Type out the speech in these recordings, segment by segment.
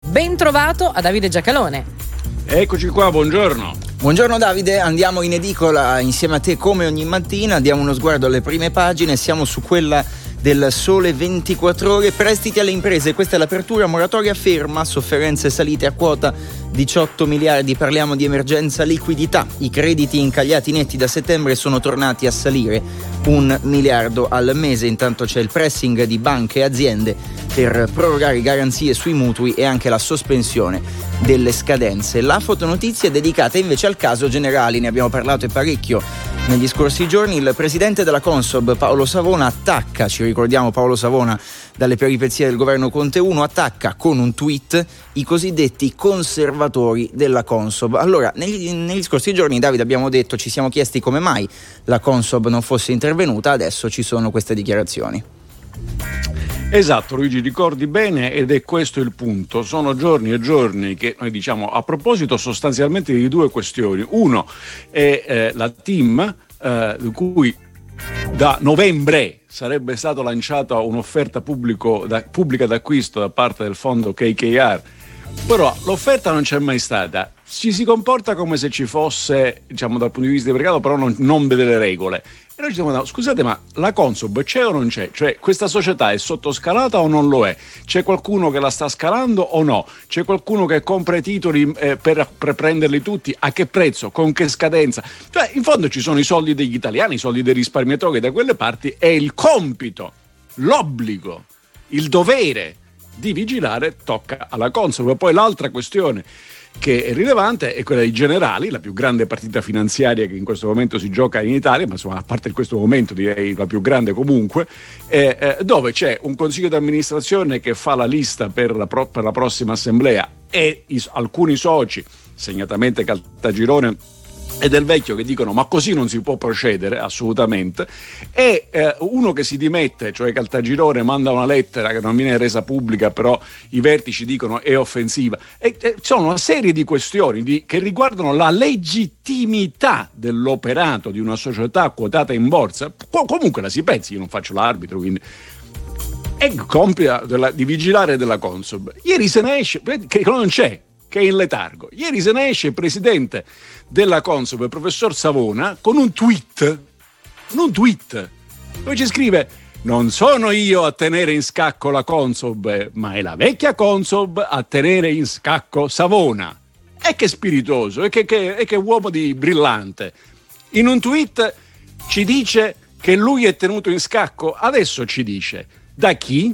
Ben trovato a Davide Giacalone. Eccoci qua, buongiorno. Buongiorno Davide, andiamo in edicola insieme a te come ogni mattina, diamo uno sguardo alle prime pagine, siamo su quella del Sole 24 Ore, prestiti alle imprese, questa è l'apertura, moratoria ferma, sofferenze salite a quota 18 miliardi, parliamo di emergenza liquidità, i crediti incagliati netti da settembre sono tornati a salire 1 miliardo al mese, intanto c'è il pressing di banche e aziende per prorogare garanzie sui mutui e anche la sospensione delle scadenze. La fotonotizia è dedicata invece al caso Generali, ne abbiamo parlato parecchio negli scorsi giorni. Il presidente della Consob Paolo Savona attacca, ci ricordiamo Paolo Savona dalle peripezie del governo Conte 1, attacca con un tweet i cosiddetti conservatori della Consob. Allora, negli scorsi giorni, Davide, abbiamo detto, ci siamo chiesti come mai la Consob non fosse intervenuta, adesso ci sono queste dichiarazioni. Esatto, Luigi, ricordi bene, ed è questo il punto. Sono giorni e giorni che noi diciamo a proposito sostanzialmente di due questioni. Uno è la TIM, di cui da novembre sarebbe stata lanciata un'offerta pubblica d'acquisto da parte del fondo KKR, però l'offerta non c'è mai stata. Ci si comporta come se ci fosse, diciamo, dal punto di vista di mercato, però non delle regole. E noi ci domandavamo, scusate, ma la Consob c'è o non c'è? Cioè, questa società è sottoscalata o non lo è? C'è qualcuno che la sta scalando o no? C'è qualcuno che compra i titoli per prenderli tutti? A che prezzo? Con che scadenza? Cioè, in fondo ci sono i soldi degli italiani, i soldi dei risparmiatori da quelle parti, e il compito, l'obbligo, il dovere di vigilare tocca alla Consob. E poi l'altra questione che è rilevante è quella dei Generali, la più grande partita finanziaria che in questo momento si gioca in Italia, ma insomma a parte in questo momento direi la più grande comunque, dove c'è un consiglio di amministrazione che fa la lista per la prossima assemblea e alcuni soci, segnatamente Caltagirone e Del Vecchio, che dicono ma così non si può procedere assolutamente, e uno che si dimette, cioè Caltagirone, manda una lettera che non viene resa pubblica, però i vertici dicono è offensiva, e sono una serie di questioni che riguardano la legittimità dell'operato di una società quotata in borsa. Comunque la si pensi, io non faccio l'arbitro, quindi è compito di vigilare della Consob. Ieri se ne esce che non c'è, che è in letargo. Ieri se ne esce il presidente della Consob, il professor Savona, con un tweet dove ci scrive: non sono io a tenere in scacco la Consob, ma è la vecchia Consob a tenere in scacco Savona. E che spiritoso, e che uomo di brillante. In un tweet ci dice che lui è tenuto in scacco, adesso ci dice da chi,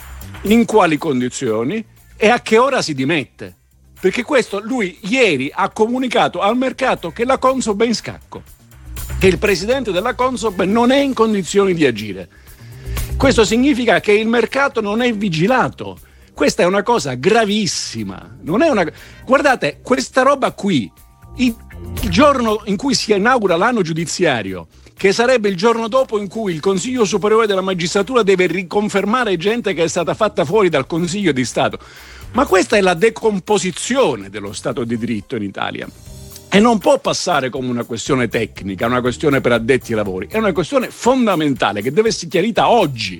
in quali condizioni e a che ora si dimette. Perché questo lui ieri ha comunicato al mercato che la Consob è in scacco, che il presidente della Consob non è in condizioni di agire. Questo significa che il mercato non è vigilato. Questa è una cosa gravissima. Guardate, questa roba qui, il giorno in cui si inaugura l'anno giudiziario, che sarebbe il giorno dopo in cui il Consiglio Superiore della Magistratura deve riconfermare gente che è stata fatta fuori dal Consiglio di Stato. Ma questa è la decomposizione dello Stato di diritto in Italia, e non può passare come una questione tecnica, una questione per addetti ai lavori, è una questione fondamentale che deve essere chiarita oggi.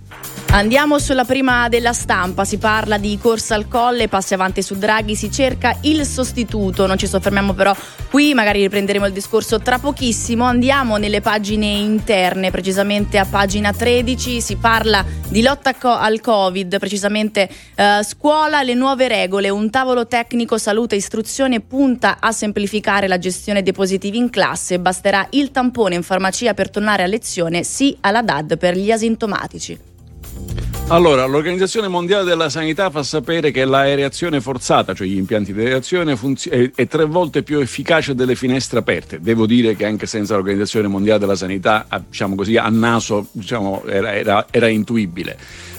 Andiamo sulla prima della Stampa, si parla di corsa al colle, passi avanti su Draghi, si cerca il sostituto, non ci soffermiamo però qui, magari riprenderemo il discorso tra pochissimo. Andiamo nelle pagine interne, precisamente a pagina 13, si parla di lotta al Covid, precisamente scuola, le nuove regole, un tavolo tecnico salute e istruzione punta a semplificare la gestione dei positivi in classe, basterà il tampone in farmacia per tornare a lezione, sì alla DAD per gli asintomatici. Allora, l'Organizzazione Mondiale della Sanità fa sapere che l'aereazione forzata, cioè gli impianti di aereazione, è 3 volte più efficace delle finestre aperte. Devo dire che anche senza l'Organizzazione Mondiale della Sanità, diciamo così, a naso, diciamo, era intuibile.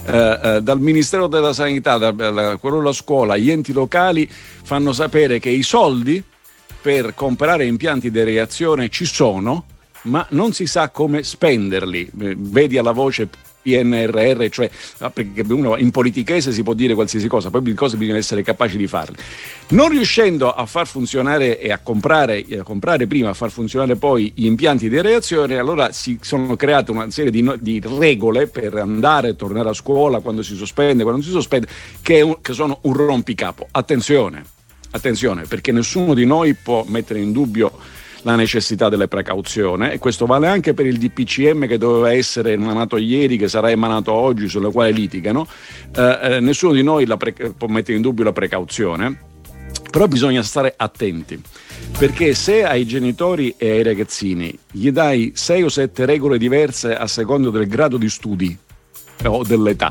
Dal Ministero della Sanità, quello della scuola, gli enti locali fanno sapere che i soldi per comprare impianti di aereazione ci sono, ma non si sa come spenderli. Vedi alla voce PNRR, cioè perché uno in politichese si può dire qualsiasi cosa, poi le cose bisogna essere capaci di farle. Non riuscendo a far funzionare e a comprare prima, a far funzionare poi gli impianti di aerazione, allora si sono create una serie di regole per andare e tornare a scuola, quando si sospende, quando non si sospende, che sono un rompicapo. Attenzione, perché nessuno di noi può mettere in dubbio la necessità delle precauzioni, e questo vale anche per il DPCM che doveva essere emanato ieri, che sarà emanato oggi, sulle quali litigano. Nessuno di noi può mettere in dubbio la precauzione, però bisogna stare attenti, perché se ai genitori e ai ragazzini gli dai 6 o 7 regole diverse a seconda del grado di studi o dell'età,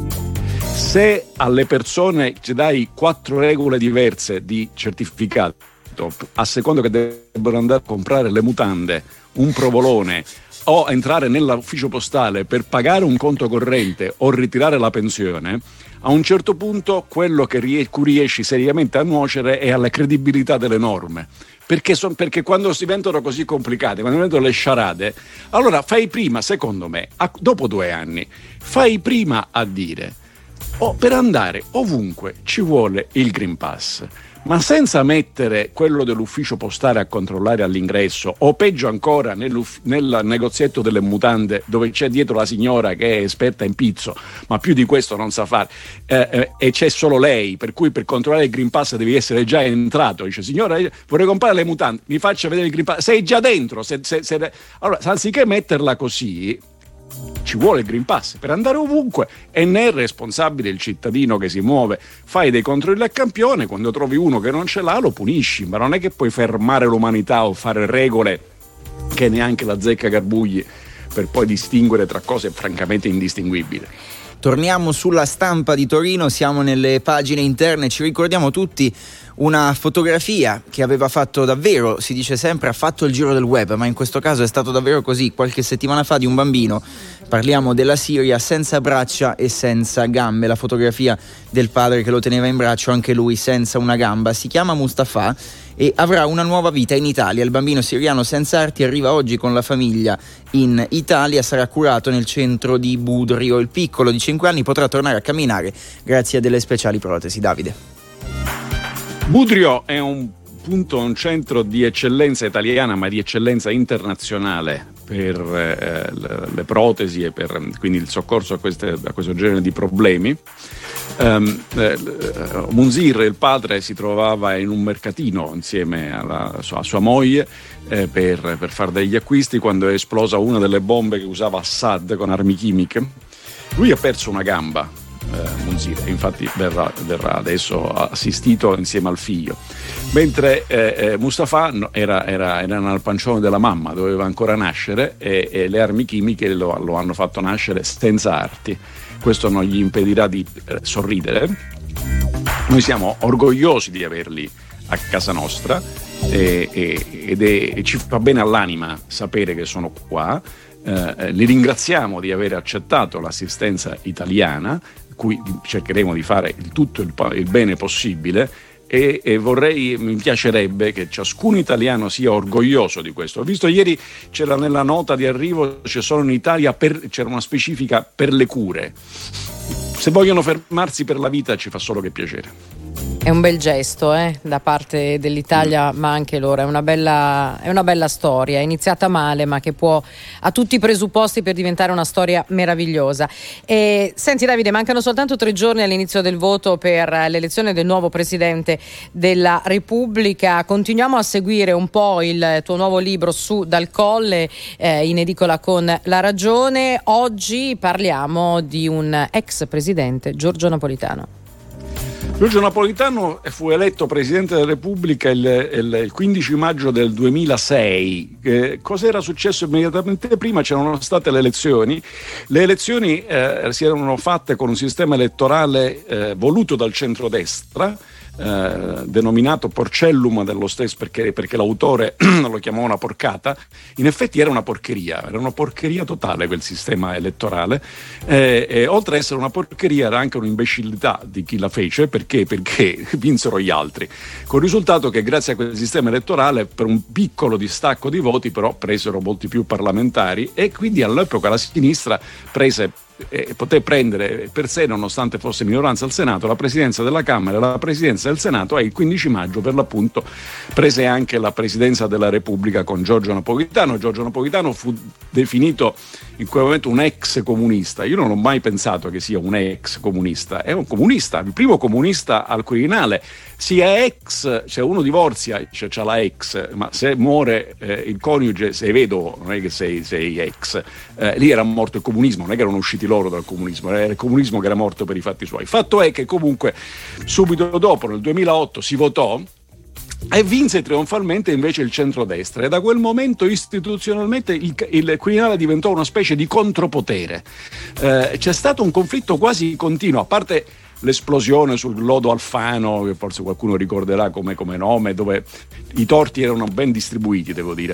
se alle persone ci dai 4 regole diverse di certificato a seconda che debbono andare a comprare le mutande, un provolone o entrare nell'ufficio postale per pagare un conto corrente o ritirare la pensione, a un certo punto quello che cui riesci seriamente a nuocere è alla credibilità delle norme. Perché quando si diventano così complicate, quando diventano le sciarade, allora fai prima, secondo me, dopo 2 anni, fai prima a dire per andare ovunque ci vuole il Green Pass, ma senza mettere quello dell'ufficio postale a controllare all'ingresso, o peggio ancora nel negozietto delle mutande dove c'è dietro la signora che è esperta in pizzo, ma più di questo non sa fare, e c'è solo lei, per cui per controllare il Green Pass devi essere già entrato. Dice: signora, vorrei comprare le mutande, mi faccia vedere il Green Pass. Sei già dentro. Allora, anziché metterla così, ci vuole il Green Pass per andare ovunque, e ne è responsabile il cittadino che si muove. Fai dei controlli a campione, quando trovi uno che non ce l'ha lo punisci, ma non è che puoi fermare l'umanità o fare regole che neanche la zecca Garbugli, per poi distinguere tra cose francamente indistinguibili. Torniamo sulla Stampa di Torino, siamo nelle pagine interne, ci ricordiamo tutti una fotografia che aveva fatto davvero, si dice sempre, ha fatto il giro del web, ma in questo caso è stato davvero così, qualche settimana fa, di un bambino, parliamo della Siria, senza braccia e senza gambe, la fotografia del padre che lo teneva in braccio, anche lui senza una gamba. Si chiama Mustafa e avrà una nuova vita in Italia. Il bambino siriano senza arti arriva oggi con la famiglia in Italia, sarà curato nel centro di Budrio. Il piccolo di 5 anni potrà tornare a camminare grazie a delle speciali protesi. Davide. Budrio è un centro di eccellenza italiana, ma di eccellenza internazionale per le protesi e per quindi il soccorso a questo genere di problemi. Munzir, il padre, si trovava in un mercatino insieme a sua moglie per fare degli acquisti quando è esplosa una delle bombe che usava Assad con armi chimiche. Lui ha perso una gamba, Munzir, infatti verrà adesso assistito insieme al figlio, mentre Mustafa era nel pancione della mamma, doveva ancora nascere, e le armi chimiche lo hanno fatto nascere senza arti. Questo non gli impedirà di sorridere. Noi siamo orgogliosi di averli a casa nostra e ci fa bene all'anima sapere che sono qua. Li ringraziamo di aver accettato l'assistenza italiana, cui cercheremo di fare tutto il bene possibile, e mi piacerebbe che ciascun italiano sia orgoglioso di questo. Ho visto ieri, c'era nella nota di arrivo, c'è solo in Italia, c'era una specifica per le cure. Se vogliono fermarsi per la vita ci fa solo che piacere. È un bel gesto da parte dell'Italia, ma anche loro è una bella storia, è iniziata male ma che ha tutti i presupposti per diventare una storia meravigliosa. Senti Davide, mancano soltanto 3 giorni all'inizio del voto per l'elezione del nuovo Presidente della Repubblica. Continuiamo a seguire un po' il tuo nuovo libro su Dal Colle, in edicola con La Ragione. Oggi parliamo di un ex presidente, Giorgio Napolitano. Giorgio Napolitano fu eletto Presidente della Repubblica il 15 maggio del 2006. Cos'era successo immediatamente prima? C'erano state le elezioni. Le elezioni si erano fatte con un sistema elettorale voluto dal centrodestra, denominato Porcellum dello stesso, perché l'autore lo chiamava una porcata. In effetti era una porcheria totale quel sistema elettorale, e oltre ad essere una porcheria era anche un'imbecillità di chi la fece, perché vinsero gli altri, con il risultato che grazie a quel sistema elettorale per un piccolo distacco di voti però presero molti più parlamentari, e quindi all'epoca la sinistra prese poté prendere per sé, nonostante fosse minoranza al Senato, la presidenza della Camera e la presidenza del Senato, e il 15 maggio per l'appunto prese anche la presidenza della Repubblica con Giorgio Napolitano. Giorgio Napolitano fu definito in quel momento un ex comunista. Io non ho mai pensato che sia un ex comunista, è un comunista, il primo comunista al Quirinale. Sia ex, cioè uno divorzia, c'ha la ex, ma se muore il coniuge, sei vedovo, non è che sei ex. Lì era morto il comunismo, non è che erano usciti loro dal comunismo, era il comunismo che era morto per i fatti suoi. Fatto è che comunque subito dopo, nel 2008, si votò e vinse trionfalmente invece il centrodestra, e da quel momento istituzionalmente il Quirinale diventò una specie di contropotere. C'è stato un conflitto quasi continuo, a parte l'esplosione sul lodo Alfano, che forse qualcuno ricorderà come nome, dove i torti erano ben distribuiti, devo dire,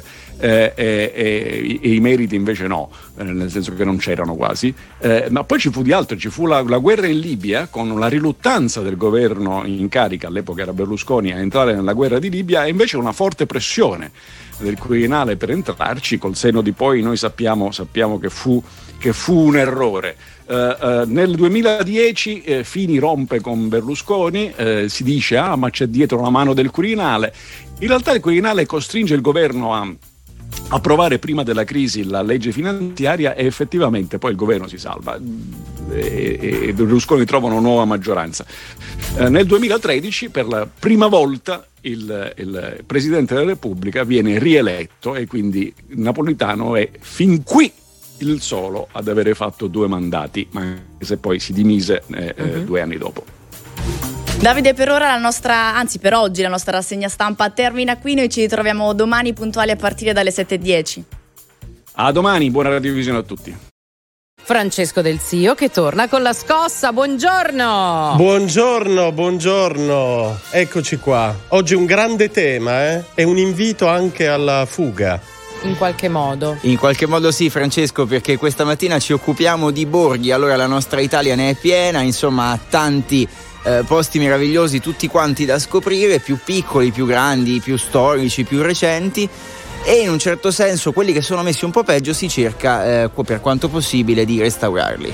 e i meriti invece no, nel senso che non c'erano quasi, ma poi ci fu di altro, ci fu la guerra in Libia, con la riluttanza del governo in carica, all'epoca era Berlusconi, a entrare nella guerra di Libia, e invece una forte pressione del Quirinale per entrarci. Col senno di poi noi sappiamo che fu un errore. Nel 2010 Fini rompe con Berlusconi, si dice ma c'è dietro la mano del Quirinale. In realtà il Quirinale costringe il governo a approvare prima della crisi la legge finanziaria, e effettivamente poi il governo si salva e Berlusconi trova una nuova maggioranza. Nel 2013 per la prima volta il Presidente della Repubblica viene rieletto, e quindi Napolitano è fin qui il solo ad avere fatto 2 mandati, ma se poi si dimise 2 anni dopo. Davide, per oggi la nostra rassegna stampa termina qui. Noi ci ritroviamo domani puntuali a partire dalle 7:10. A domani, buona radiovisione a tutti. Francesco Del Zio che torna con la scossa. Buongiorno. Buongiorno. Eccoci qua. Oggi un grande tema, e un invito anche alla fuga. In qualche modo sì, Francesco, perché questa mattina ci occupiamo di borghi. Allora la nostra Italia ne è piena, insomma, ha tanti posti meravigliosi, tutti quanti da scoprire, più piccoli, più grandi, più storici, più recenti, e in un certo senso quelli che sono messi un po' peggio si cerca per quanto possibile di restaurarli.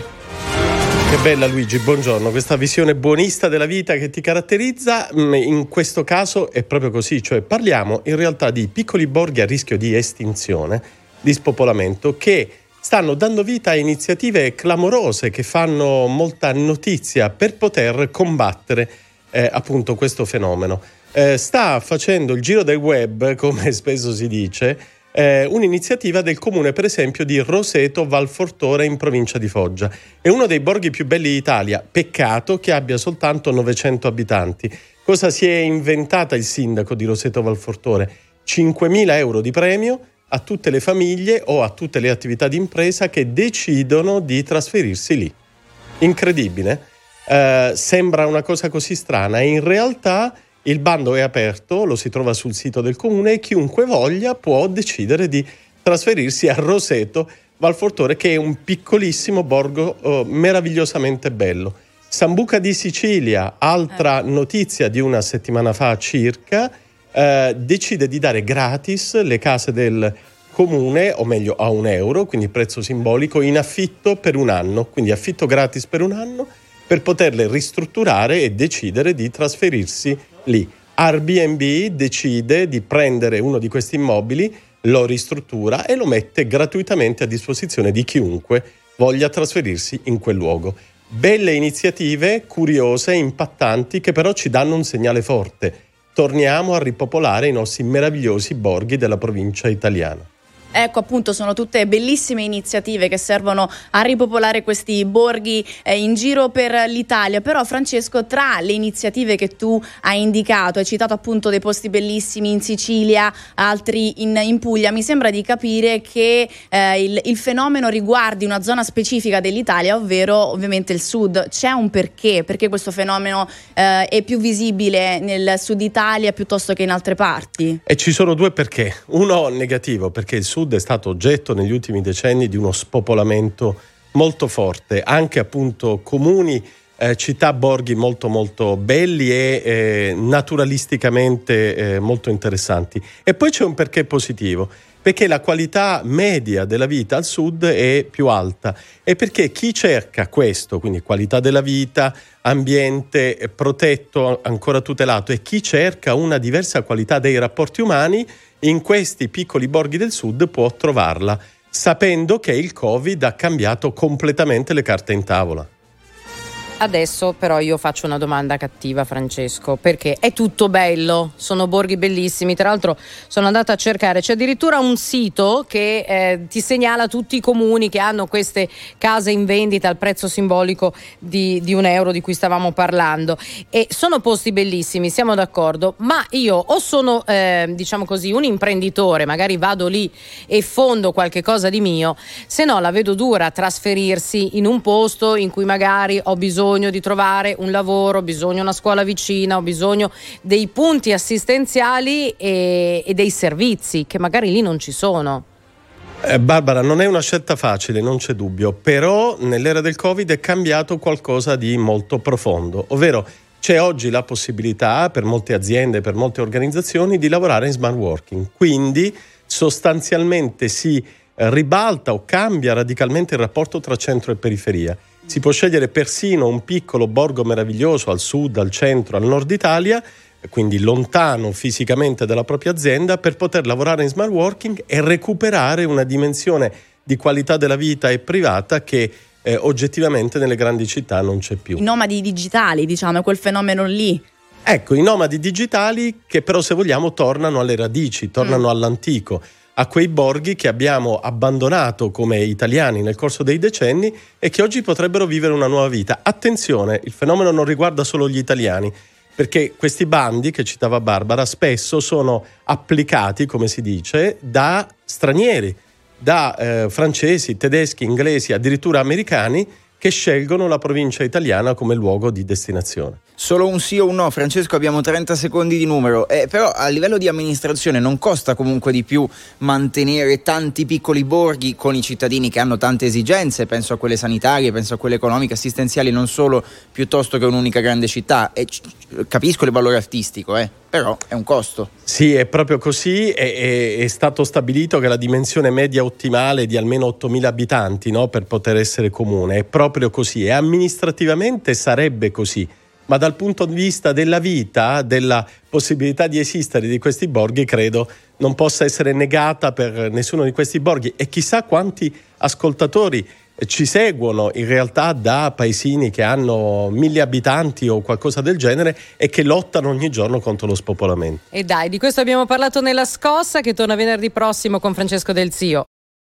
Che bella, Luigi, buongiorno, questa visione buonista della vita che ti caratterizza. In questo caso è proprio così, cioè parliamo in realtà di piccoli borghi a rischio di estinzione, di spopolamento, che stanno dando vita a iniziative clamorose che fanno molta notizia per poter combattere appunto questo fenomeno. Sta facendo il giro del web, come spesso si dice, un'iniziativa del comune, per esempio, di Roseto Valfortore in provincia di Foggia. È uno dei borghi più belli d'Italia, peccato che abbia soltanto 900 abitanti. Cosa si è inventata il sindaco di Roseto Valfortore? 5.000 euro di premio a tutte le famiglie o a tutte le attività di impresa che decidono di trasferirsi lì. Incredibile? Sembra una cosa così strana, e in realtà il bando è aperto, lo si trova sul sito del comune, e chiunque voglia può decidere di trasferirsi a Roseto Valfortore, che è un piccolissimo borgo meravigliosamente bello. Sambuca di Sicilia, altra notizia di una settimana fa circa, decide di dare gratis le case del comune, o meglio a €1, quindi prezzo simbolico, in affitto per un anno, quindi affitto gratis per un anno, per poterle ristrutturare e decidere di trasferirsi lì. Airbnb decide di prendere uno di questi immobili, lo ristruttura e lo mette gratuitamente a disposizione di chiunque voglia trasferirsi in quel luogo. Belle iniziative, curiose, impattanti, che però ci danno un segnale forte. Torniamo a ripopolare i nostri meravigliosi borghi della provincia italiana. Ecco, appunto, sono tutte bellissime iniziative che servono a ripopolare questi borghi in giro per l'Italia. Però, Francesco, tra le iniziative che tu hai indicato, hai citato appunto dei posti bellissimi in Sicilia, altri in Puglia, mi sembra di capire che il fenomeno riguardi una zona specifica dell'Italia, ovvero ovviamente il sud. C'è un perché questo fenomeno è più visibile nel sud Italia piuttosto che in altre parti? E ci sono 2 perché. Uno negativo, perché il sud è stato oggetto negli ultimi decenni di uno spopolamento molto forte, anche appunto comuni città, borghi molto molto belli e naturalisticamente molto interessanti. E poi c'è un perché positivo, perché la qualità media della vita al sud è più alta e perché chi cerca questo, quindi qualità della vita, ambiente protetto, ancora tutelato, e chi cerca una diversa qualità dei rapporti umani, in questi piccoli borghi del sud può trovarla, sapendo che il Covid ha cambiato completamente le carte in tavola. Adesso però io faccio una domanda cattiva, Francesco, perché è tutto bello, sono borghi bellissimi, tra l'altro sono andata a cercare, c'è addirittura un sito che ti segnala tutti i comuni che hanno queste case in vendita al prezzo simbolico di €1 di cui stavamo parlando, e sono posti bellissimi, siamo d'accordo, ma io o sono diciamo così un imprenditore, magari vado lì e fondo qualche cosa di mio, se no la vedo dura trasferirsi in un posto in cui magari ho bisogno di trovare un lavoro, ho bisogno di una scuola vicina, ho bisogno dei punti assistenziali e dei servizi che magari lì non ci sono. Barbara, non è una scelta facile, non c'è dubbio, però nell'era del Covid è cambiato qualcosa di molto profondo, ovvero c'è oggi la possibilità per molte aziende, per molte organizzazioni di lavorare in smart working, quindi sostanzialmente si ribalta o cambia radicalmente il rapporto tra centro e periferia. Si può scegliere persino un piccolo borgo meraviglioso al sud, al centro, al nord Italia, quindi lontano fisicamente dalla propria azienda, per poter lavorare in smart working e recuperare una dimensione di qualità della vita e privata che oggettivamente nelle grandi città non c'è più. I nomadi digitali, diciamo, è quel fenomeno lì. Ecco, i nomadi digitali che però, se vogliamo, tornano alle radici, tornano all'antico, a quei borghi che abbiamo abbandonato come italiani nel corso dei decenni e che oggi potrebbero vivere una nuova vita. Attenzione, il fenomeno non riguarda solo gli italiani, perché questi bandi che citava Barbara spesso sono applicati, come si dice, da stranieri, da francesi, tedeschi, inglesi, addirittura americani, che scelgono la provincia italiana come luogo di destinazione. Solo un sì o un no, Francesco, abbiamo 30 secondi di numero, però a livello di amministrazione non costa comunque di più mantenere tanti piccoli borghi con i cittadini che hanno tante esigenze, penso a quelle sanitarie, penso a quelle economiche, assistenziali, non solo, piuttosto che un'unica grande città. E capisco il valore artistico, però è un costo. Sì, è proprio così, è stato stabilito che la dimensione media ottimale è di almeno 8.000 abitanti, no, per poter essere comune, è proprio così, e amministrativamente sarebbe così, ma dal punto di vista della vita, della possibilità di esistere di questi borghi, credo non possa essere negata per nessuno di questi borghi, e chissà quanti ascoltatori ci seguono in realtà da paesini che hanno 1.000 abitanti o qualcosa del genere e che lottano ogni giorno contro lo spopolamento. E dai, di questo abbiamo parlato nella scossa, che torna venerdì prossimo con Francesco Del Zio.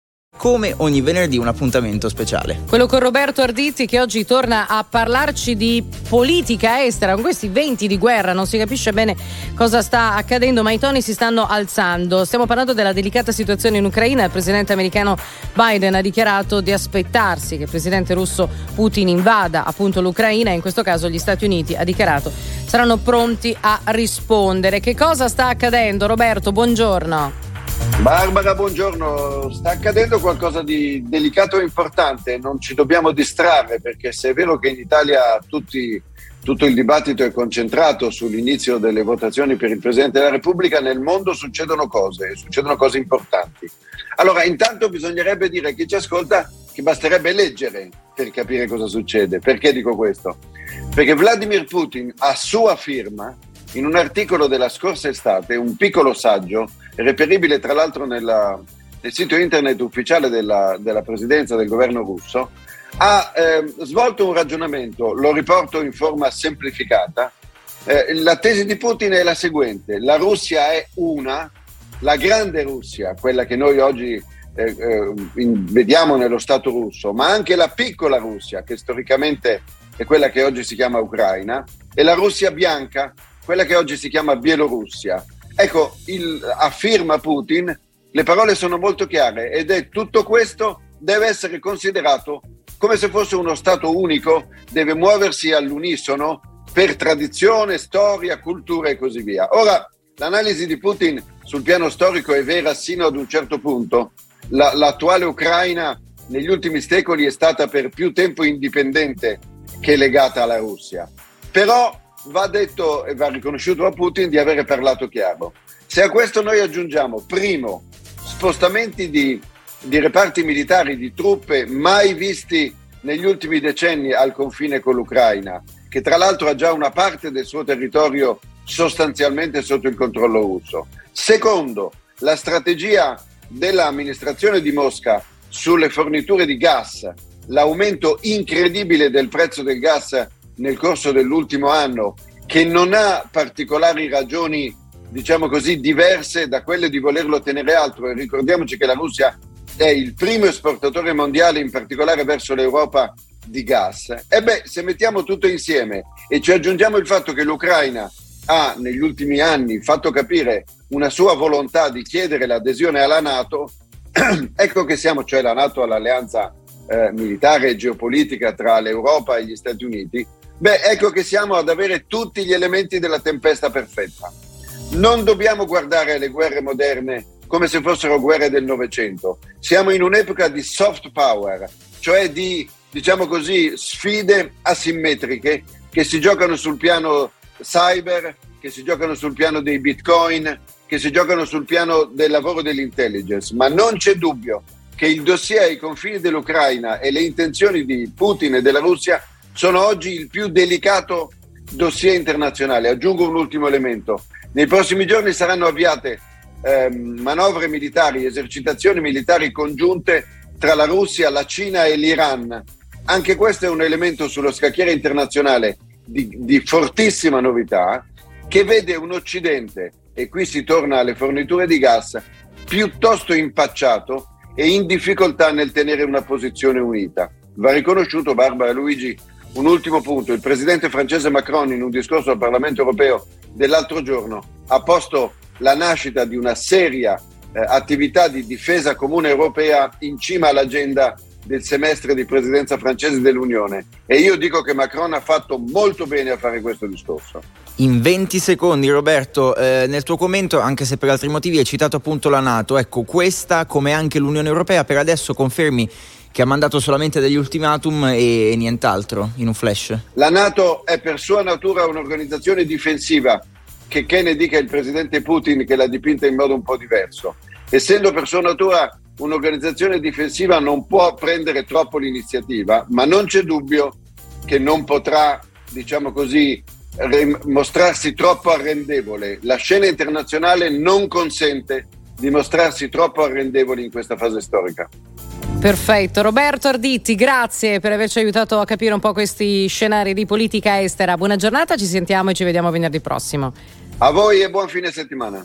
Come ogni venerdì un appuntamento speciale. Quello con Roberto Arditi, che oggi torna a parlarci di politica estera. Con questi venti di guerra non si capisce bene cosa sta accadendo, ma i toni si stanno alzando. Stiamo parlando della delicata situazione in Ucraina. Il presidente americano Biden ha dichiarato di aspettarsi che il presidente russo Putin invada appunto l'Ucraina, e in questo caso gli Stati Uniti, ha dichiarato, saranno pronti a rispondere. Che cosa sta accadendo? Roberto, buongiorno. Barbara, buongiorno. Sta accadendo qualcosa di delicato e importante, non ci dobbiamo distrarre, perché se è vero che in Italia tutto il dibattito è concentrato sull'inizio delle votazioni per il Presidente della Repubblica, nel mondo succedono cose importanti. Allora, intanto bisognerebbe dire a chi ci ascolta che basterebbe leggere per capire cosa succede. Perché dico questo? Perché Vladimir Putin, a sua firma, in un articolo della scorsa estate, un piccolo saggio, reperibile tra l'altro nel sito internet ufficiale della presidenza del governo russo, ha svolto un ragionamento, lo riporto in forma semplificata. La tesi di Putin è la seguente: la Russia è la grande Russia, quella che noi oggi vediamo nello Stato russo, ma anche la piccola Russia, che storicamente è quella che oggi si chiama Ucraina, e la Russia bianca, quella che oggi si chiama Bielorussia. Ecco, afferma Putin, le parole sono molto chiare, ed è tutto questo deve essere considerato come se fosse uno Stato unico, deve muoversi all'unisono per tradizione, storia, cultura e così via. Ora, l'analisi di Putin sul piano storico è vera sino ad un certo punto. L'attuale Ucraina negli ultimi secoli è stata per più tempo indipendente che è legata alla Russia. Però va detto e va riconosciuto a Putin di avere parlato chiaro. Se a questo noi aggiungiamo, primo, spostamenti di reparti militari, di truppe mai visti negli ultimi decenni al confine con l'Ucraina, che tra l'altro ha già una parte del suo territorio sostanzialmente sotto il controllo russo. Secondo, la strategia dell'amministrazione di Mosca sulle forniture di gas, l'aumento incredibile del prezzo del gas nel corso dell'ultimo anno, che non ha particolari ragioni, diciamo così, diverse da quelle di volerlo tenere alto. E ricordiamoci che la Russia è il primo esportatore mondiale, in particolare verso l'Europa, di gas. Se mettiamo tutto insieme e ci aggiungiamo il fatto che l'Ucraina ha negli ultimi anni fatto capire una sua volontà di chiedere l'adesione alla NATO, ecco che siamo, cioè la NATO, all'alleanza militare e geopolitica tra l'Europa e gli Stati Uniti, ecco che siamo ad avere tutti gli elementi della tempesta perfetta. Non dobbiamo guardare le guerre moderne come se fossero guerre del Novecento. Siamo in un'epoca di soft power, cioè di, diciamo così, sfide asimmetriche che si giocano sul piano cyber, che si giocano sul piano dei bitcoin, che si giocano sul piano del lavoro dell'intelligence. Ma non c'è dubbio che il dossier ai confini dell'Ucraina e le intenzioni di Putin e della Russia sono oggi il più delicato dossier internazionale. Aggiungo un ultimo elemento. Nei prossimi giorni saranno avviate manovre militari, esercitazioni militari congiunte tra la Russia, la Cina e l'Iran. Anche questo è un elemento sullo scacchiere internazionale di fortissima novità, che vede un Occidente, e qui si torna alle forniture di gas, piuttosto impacciato e in difficoltà nel tenere una posizione unita. Va riconosciuto, Barbara, Luigi, un ultimo punto. Il presidente francese Macron, in un discorso al Parlamento europeo dell'altro giorno, ha posto la nascita di una seria attività di difesa comune europea in cima all'agenda del semestre di presidenza francese dell'Unione, e io dico che Macron ha fatto molto bene a fare questo discorso. In 20 secondi, Roberto, nel tuo commento, anche se per altri motivi, hai citato appunto la NATO. Ecco, questa, come anche l'Unione Europea, per adesso confermi che ha mandato solamente degli ultimatum e nient'altro, in un flash? La NATO è per sua natura un'organizzazione difensiva, che ne dica il presidente Putin, che l'ha dipinta in modo un po' diverso. Essendo per sua natura un'organizzazione difensiva, non può prendere troppo l'iniziativa, ma non c'è dubbio che non potrà, diciamo così, mostrarsi troppo arrendevole. La scena internazionale non consente di mostrarsi troppo arrendevoli in questa fase storica. Perfetto, Roberto Arditi, grazie per averci aiutato a capire un po' questi scenari di politica estera. Buona giornata, ci sentiamo e ci vediamo venerdì prossimo. A voi e buon fine settimana.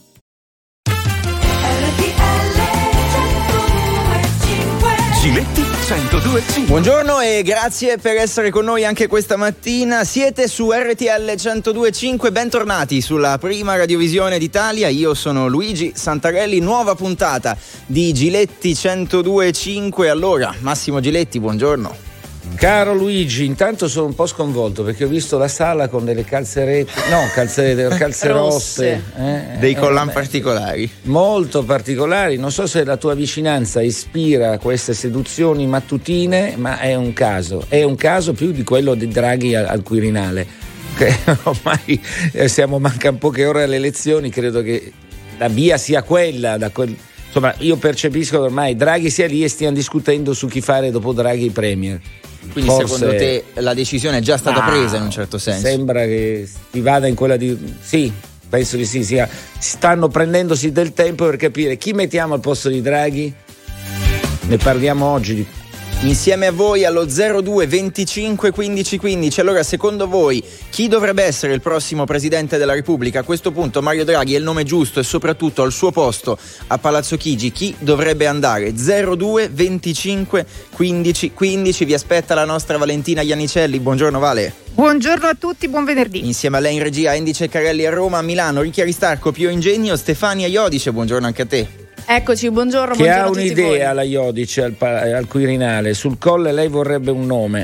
Giletti 102.5. Buongiorno e grazie per essere con noi anche questa mattina. Siete su RTL 102.5, bentornati sulla prima radiovisione d'Italia. Io sono Luigi Santarelli, nuova puntata di Giletti 102.5. Allora, Massimo Giletti, buongiorno. Caro Luigi, intanto sono un po' sconvolto perché ho visto la sala con delle calze rosse, dei collan particolari, molto particolari. Non so se la tua vicinanza ispira queste seduzioni mattutine, ma è un caso più di quello di Draghi al Quirinale, che ormai mancan poche ore alle elezioni. Credo che la via sia quella, insomma, io percepisco che ormai Draghi sia lì e stiano discutendo su chi fare dopo Draghi premier. Quindi forse, secondo te la decisione è già stata presa in un certo senso? Sembra che si vada in quella di... Sì, penso di sì. Stanno prendendosi del tempo per capire chi mettiamo al posto di Draghi. Ne parliamo oggi insieme a voi allo 02 25 15 15. Allora, secondo voi chi dovrebbe essere il prossimo Presidente della Repubblica? A questo punto Mario Draghi è il nome giusto e soprattutto al suo posto a Palazzo Chigi chi dovrebbe andare? 02 25 15 15. Vi aspetta la nostra Valentina Iannicelli. Buongiorno Vale. Buongiorno a tutti, buon venerdì. Insieme a lei in regia Andy Ceccarelli a Roma, a Milano Ricchi Aristarco, Pio Ingegno, Stefania Iodice. Buongiorno anche a te. Eccoci, buongiorno. Che buongiorno ha un'idea la Iodice al Quirinale. Sul Colle lei vorrebbe un nome.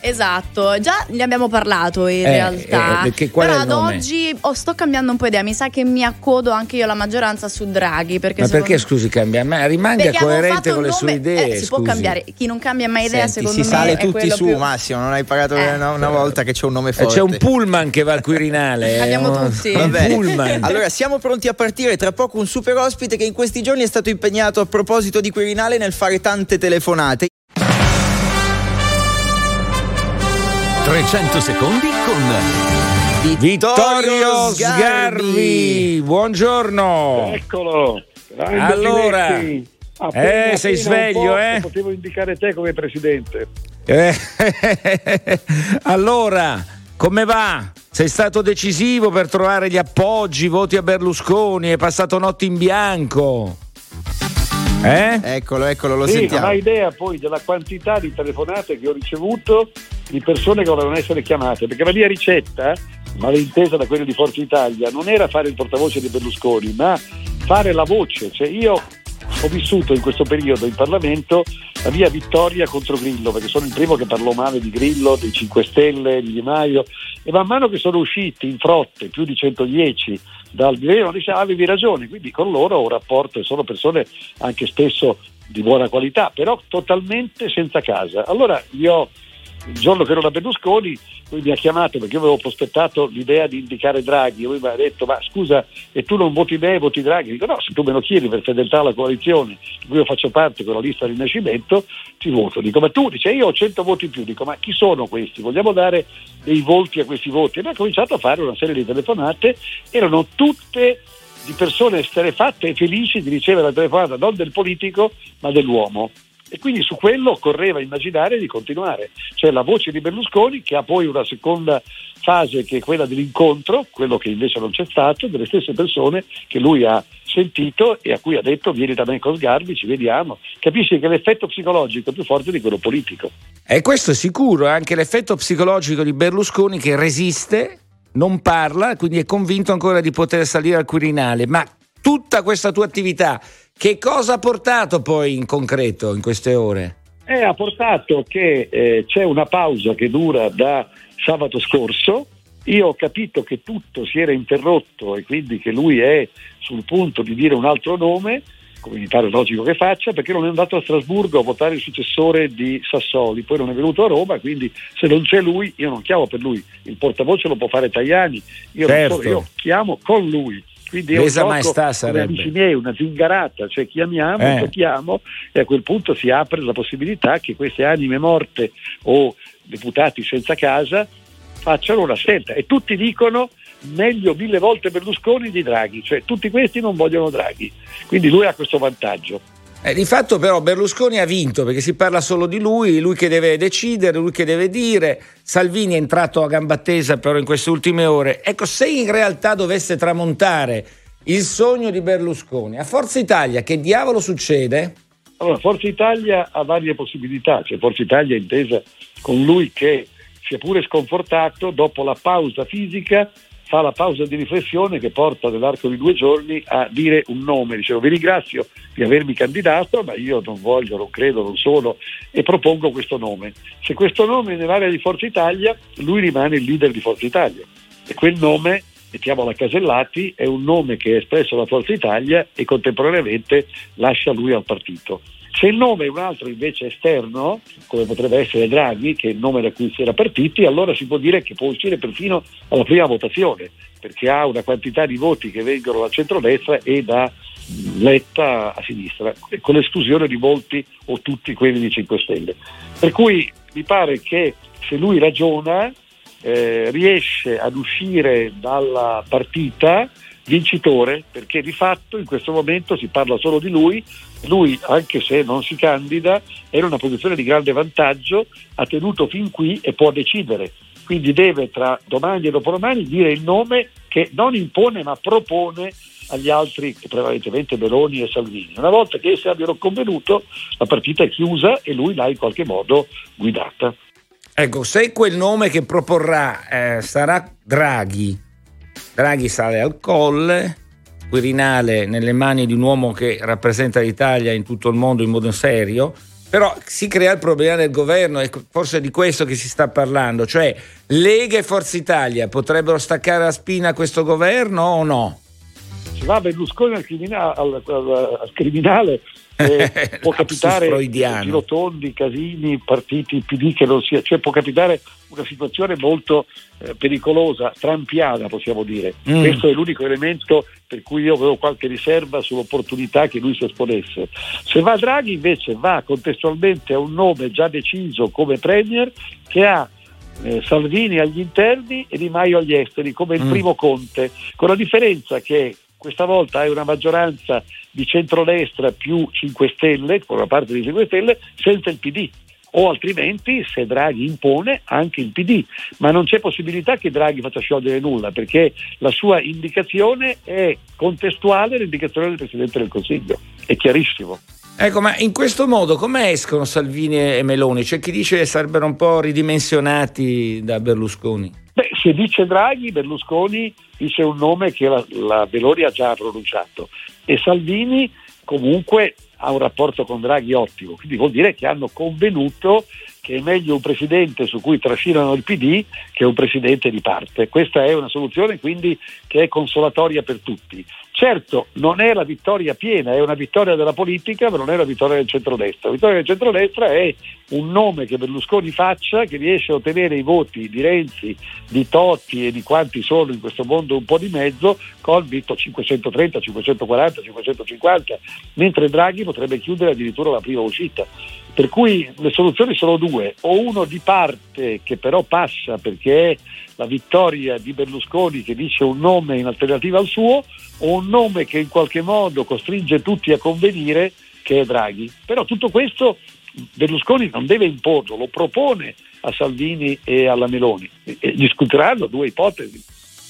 Esatto, già ne abbiamo parlato in realtà, però ad oggi sto cambiando un po' idea, mi sa che mi accodo anche io alla maggioranza su Draghi. Ma perché scusi cambia? Ma rimanga coerente con le sue idee. Si può cambiare, chi non cambia mai idea secondo me si sale è tutti su più... Massimo, non hai pagato una volta che c'è un nome forte. C'è un pullman che va al Quirinale. Andiamo tutti. Pullman. Allora siamo pronti a partire, tra poco un super ospite che in questi giorni è stato impegnato a proposito di Quirinale nel fare tante telefonate. 300 secondi con Vittorio Sgarbi. Buongiorno. Eccolo. Allora, sei sveglio, Potevo indicare te come presidente. Allora, come va? Sei stato decisivo per trovare gli appoggi, voti a Berlusconi, è passato notti in bianco. Eccolo, lo sentiamo. Non hai idea poi della quantità di telefonate che ho ricevuto di persone che volevano essere chiamate, perché la mia ricetta, malintesa da quelli di Forza Italia, non era fare il portavoce di Berlusconi, ma fare la voce. Cioè io ho vissuto in questo periodo in Parlamento la mia vittoria contro Grillo, perché sono il primo che parlò male di Grillo, dei 5 Stelle, di Di Maio, e man mano che sono usciti in frotte più di 110 dal governo, diceva avevi ragione, quindi con loro ho un rapporto e sono persone anche spesso di buona qualità, però totalmente senza casa. Allora io il giorno che ero da Berlusconi lui mi ha chiamato perché io avevo prospettato l'idea di indicare Draghi, lui mi ha detto ma scusa e tu non voti me, voti Draghi? Dico no, se tu me lo chiedi per fedeltà alla coalizione di cui io faccio parte con la lista Rinascimento ti voto. Dico ma tu, dice io ho 100 voti in più, dico ma chi sono questi? Vogliamo dare dei volti a questi voti? E mi ha cominciato a fare una serie di telefonate, erano tutte di persone esterrefatte e felici di ricevere la telefonata non del politico ma dell'uomo. E quindi su quello occorreva immaginare di continuare. Cioè la voce di Berlusconi che ha poi una seconda fase che è quella dell'incontro, quello che invece non c'è stato, delle stesse persone che lui ha sentito e a cui ha detto vieni da me con Sgarbi, ci vediamo. Capisci che l'effetto psicologico è più forte di quello politico. E questo è sicuro, anche l'effetto psicologico di Berlusconi che resiste, non parla, quindi è convinto ancora di poter salire al Quirinale. Ma tutta questa tua attività che cosa ha portato poi in concreto in queste ore? Ha portato che c'è una pausa che dura da sabato scorso. Io ho capito che tutto si era interrotto e quindi che lui è sul punto di dire un altro nome, come mi pare logico che faccia, perché non è andato a Strasburgo a votare il successore di Sassoli, poi non è venuto a Roma, quindi se non c'è lui io non chiamo per lui, il portavoce lo può fare Tajani, io chiamo con lui. Quindi è un gioco, maestà sarebbe. Amici miei, una zingarata, cioè chiamiamo, giochiamo e a quel punto si apre la possibilità che queste anime morte o deputati senza casa facciano una scelta e tutti dicono meglio 1000 volte Berlusconi di Draghi, cioè tutti questi non vogliono Draghi, quindi lui ha questo vantaggio. Di fatto però Berlusconi ha vinto perché si parla solo di lui che deve decidere, lui che deve dire. Salvini è entrato a gamba tesa però in queste ultime ore. Ecco, se in realtà dovesse tramontare il sogno di Berlusconi, a Forza Italia che diavolo succede? Allora, Forza Italia ha varie possibilità, cioè Forza Italia è intesa con lui che sia pure sconfortato dopo la pausa fisica fa la pausa di riflessione che porta nell'arco di 2 giorni a dire un nome. Dicevo, vi ringrazio di avermi candidato, ma io non voglio, non credo, non sono e propongo questo nome. Se questo nome è nell'area di Forza Italia, lui rimane il leader di Forza Italia e quel nome, mettiamola Casellati, è un nome che è espresso da Forza Italia e contemporaneamente lascia lui al partito. Se il nome è un altro invece esterno, come potrebbe essere Draghi, che è il nome da cui si era partiti, allora si può dire che può uscire perfino alla prima votazione, perché ha una quantità di voti che vengono dal centrodestra e da Letta a sinistra, con l'esclusione di molti o tutti quelli di 5 Stelle. Per cui mi pare che se lui ragiona, riesce ad uscire dalla partita vincitore, perché di fatto in questo momento si parla solo di lui, anche se non si candida è in una posizione di grande vantaggio, ha tenuto fin qui e può decidere, quindi deve tra domani e dopodomani dire il nome che non impone ma propone agli altri, prevalentemente Meloni e Salvini. Una volta che essi abbiano convenuto la partita è chiusa e lui l'ha in qualche modo guidata. Ecco, se quel nome che proporrà sarà Draghi sale al Colle, Quirinale nelle mani di un uomo che rappresenta l'Italia in tutto il mondo in modo serio, Però si crea il problema del governo, e forse è di questo che si sta parlando, cioè Lega e Forza Italia potrebbero staccare la spina a questo governo o no? Se va Berlusconi al criminale può capitare girotondi, casini, partiti PD che non sia, cioè può capitare una situazione molto pericolosa, trampiana possiamo dire. Questo è l'unico elemento per cui io avevo qualche riserva sull'opportunità che lui si esponesse. Se va Draghi invece va contestualmente a un nome già deciso come premier, che ha Salvini agli interni e Di Maio agli esteri come il primo Conte, con la differenza che questa volta hai una maggioranza di centrodestra più 5 Stelle, con una parte dei 5 Stelle, senza il PD. O altrimenti, se Draghi impone, anche il PD. Ma non c'è possibilità che Draghi faccia sciogliere nulla, perché la sua indicazione è contestuale all'indicazione del Presidente del Consiglio. È chiarissimo. Ecco, ma in questo modo come escono Salvini e Meloni? C'è chi dice che sarebbero un po' ridimensionati da Berlusconi. Beh, se dice Draghi, Berlusconi dice un nome che la Meloni ha già pronunciato, e Salvini comunque ha un rapporto con Draghi ottimo, quindi vuol dire che hanno convenuto che è meglio un presidente su cui trascinano il PD che un presidente di parte. Questa è una soluzione quindi che è consolatoria per tutti. Certo, non è la vittoria piena, è una vittoria della politica, ma non è la vittoria del centrodestra. La vittoria del centrodestra è un nome che Berlusconi faccia, che riesce a ottenere i voti di Renzi, di Totti e di quanti sono in questo mondo un po' di mezzo, con 530, 540, 550, mentre Draghi potrebbe chiudere addirittura la prima uscita. Per cui le soluzioni sono due: o uno di parte che però passa perché è la vittoria di Berlusconi che dice un nome in alternativa al suo, o un nome che in qualche modo costringe tutti a convenire, che è Draghi. Però tutto questo Berlusconi non deve imporlo, lo propone a Salvini e alla Meloni e discuteranno due ipotesi.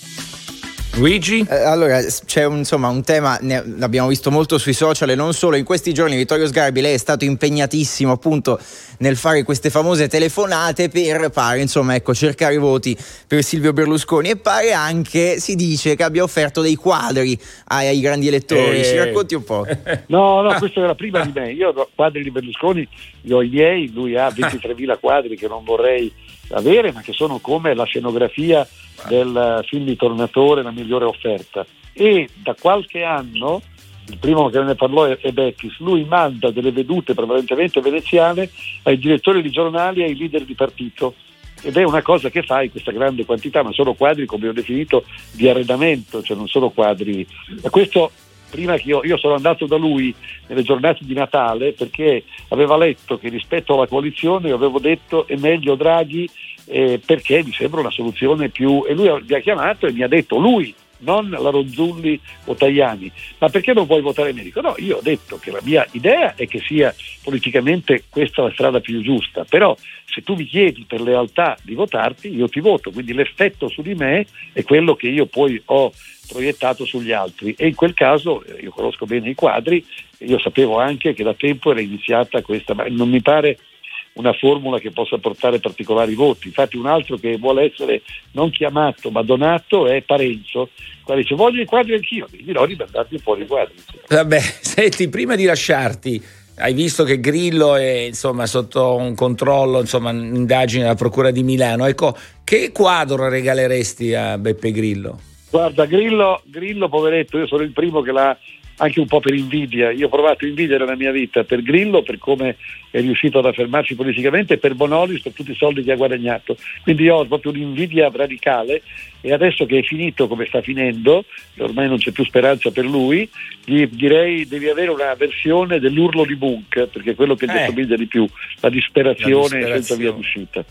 Luigi? Allora c'è un tema, l'abbiamo visto molto sui social e non solo. In questi giorni Vittorio Sgarbi, lei è stato impegnatissimo appunto nel fare queste famose telefonate per cercare voti per Silvio Berlusconi, e pare anche, si dice, che abbia offerto dei quadri ai grandi elettori. Ci racconti un po'? No, questa era prima di me. Io ho quadri di Berlusconi, io ho i miei, lui ha 23.000 quadri che non vorrei avere, ma che sono come la scenografia del film di Tornatore, La migliore offerta. E da qualche anno, il primo che ne parlò è Beckis, lui manda delle vedute prevalentemente veneziane ai direttori di giornali e ai leader di partito, ed è una cosa che fa in questa grande quantità, ma sono quadri, come ho definito, di arredamento, cioè non sono quadri. E questo prima che io sono andato da lui nelle giornate di Natale, perché aveva letto che rispetto alla coalizione io avevo detto è meglio Draghi, perché mi sembra una soluzione più, e lui mi ha chiamato e mi ha detto, lui, non la Ronzulli o Tajani, ma perché non vuoi votare me? Dico, no, io ho detto che la mia idea è che sia politicamente questa la strada più giusta, però se tu mi chiedi per lealtà di votarti, io ti voto, quindi l'effetto su di me è quello che io poi ho proiettato sugli altri, e in quel caso io conosco bene i quadri, io sapevo anche che da tempo era iniziata questa, ma non mi pare una formula che possa portare particolari voti. Infatti un altro che vuole essere non chiamato ma donato è Parenzo, quale dice voglio i quadri anch'io, mi dirò di mandarti fuori i quadri. Vabbè, senti, prima di lasciarti, hai visto che Grillo è sotto un controllo, un'indagine della Procura di Milano, ecco, che quadro regaleresti a Beppe Grillo? Guarda, Grillo poveretto, io sono il primo che l'ha, anche un po' per invidia. Io ho provato invidia nella mia vita per Grillo, per come è riuscito ad affermarsi politicamente, e per Bonolis, per tutti i soldi che ha guadagnato. Quindi io ho proprio un'invidia radicale, e adesso che è finito come sta finendo, e ormai non c'è più speranza per lui, gli direi devi avere una versione dell'urlo di Munch, perché è quello che gli assomiglia di più, la disperazione senza via d'uscita.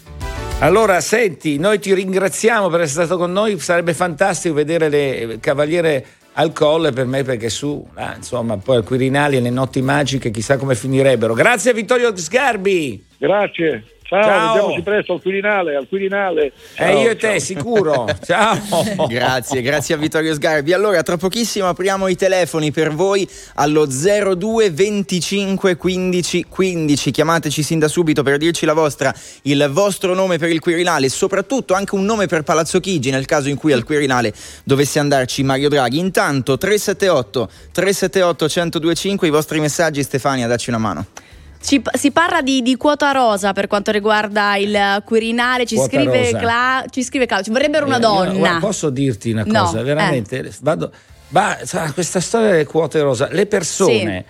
Allora, senti, noi ti ringraziamo per essere stato con noi, sarebbe fantastico vedere le Cavaliere al Colle per me, perché poi al Quirinale e le notti magiche chissà come finirebbero. Grazie a Vittorio Sgarbi. Grazie. Ciao, vediamoci presto al Quirinale. Ciao, io e te, sicuro. Ciao. Grazie a Vittorio Sgarbi. Allora, tra pochissimo apriamo i telefoni per voi allo 02 25 15 15. Chiamateci sin da subito per dirci il vostro nome per il Quirinale, e soprattutto anche un nome per Palazzo Chigi nel caso in cui al Quirinale dovesse andarci Mario Draghi. Intanto 378 1025, i vostri messaggi. Stefania, dacci una mano. Si parla di quota rosa per quanto riguarda il Quirinale, ci scrive Claudio, ci vorrebbero una donna. Posso dirti una cosa, veramente? Questa storia delle quote rosa, le persone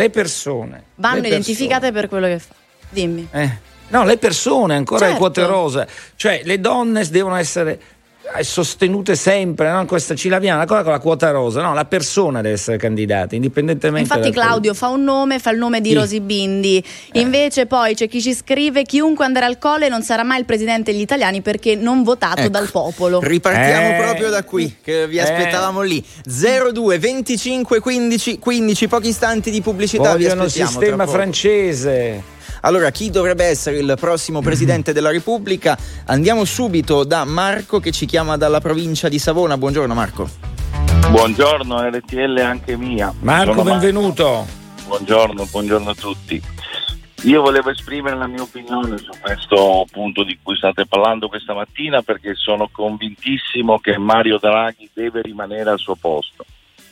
vanno identificate per quello che fa. Dimmi. No, le persone ancora le Certo. quote rosa, cioè le donne devono essere sostenute sempre, no? Questa ci laviamo ancora con la quota rosa, no, la persona deve essere candidata indipendentemente. Infatti Claudio fa il nome di Rosy Bindi, invece poi c'è chi ci scrive: chiunque andrà al Colle non sarà mai il presidente degli italiani perché non votato dal popolo. Ripartiamo proprio da qui, che vi aspettavamo lì. 02 25 15 15, pochi istanti di pubblicità. Vogliono vi aspettiamo sistema francese. Allora, chi dovrebbe essere il prossimo presidente della Repubblica? Andiamo subito da Marco che ci chiama dalla provincia di Savona. Buongiorno Marco. Buongiorno RTL anche mia. Marco, benvenuto. Buongiorno a tutti. Io volevo esprimere la mia opinione su questo punto di cui state parlando questa mattina, perché sono convintissimo che Mario Draghi deve rimanere al suo posto.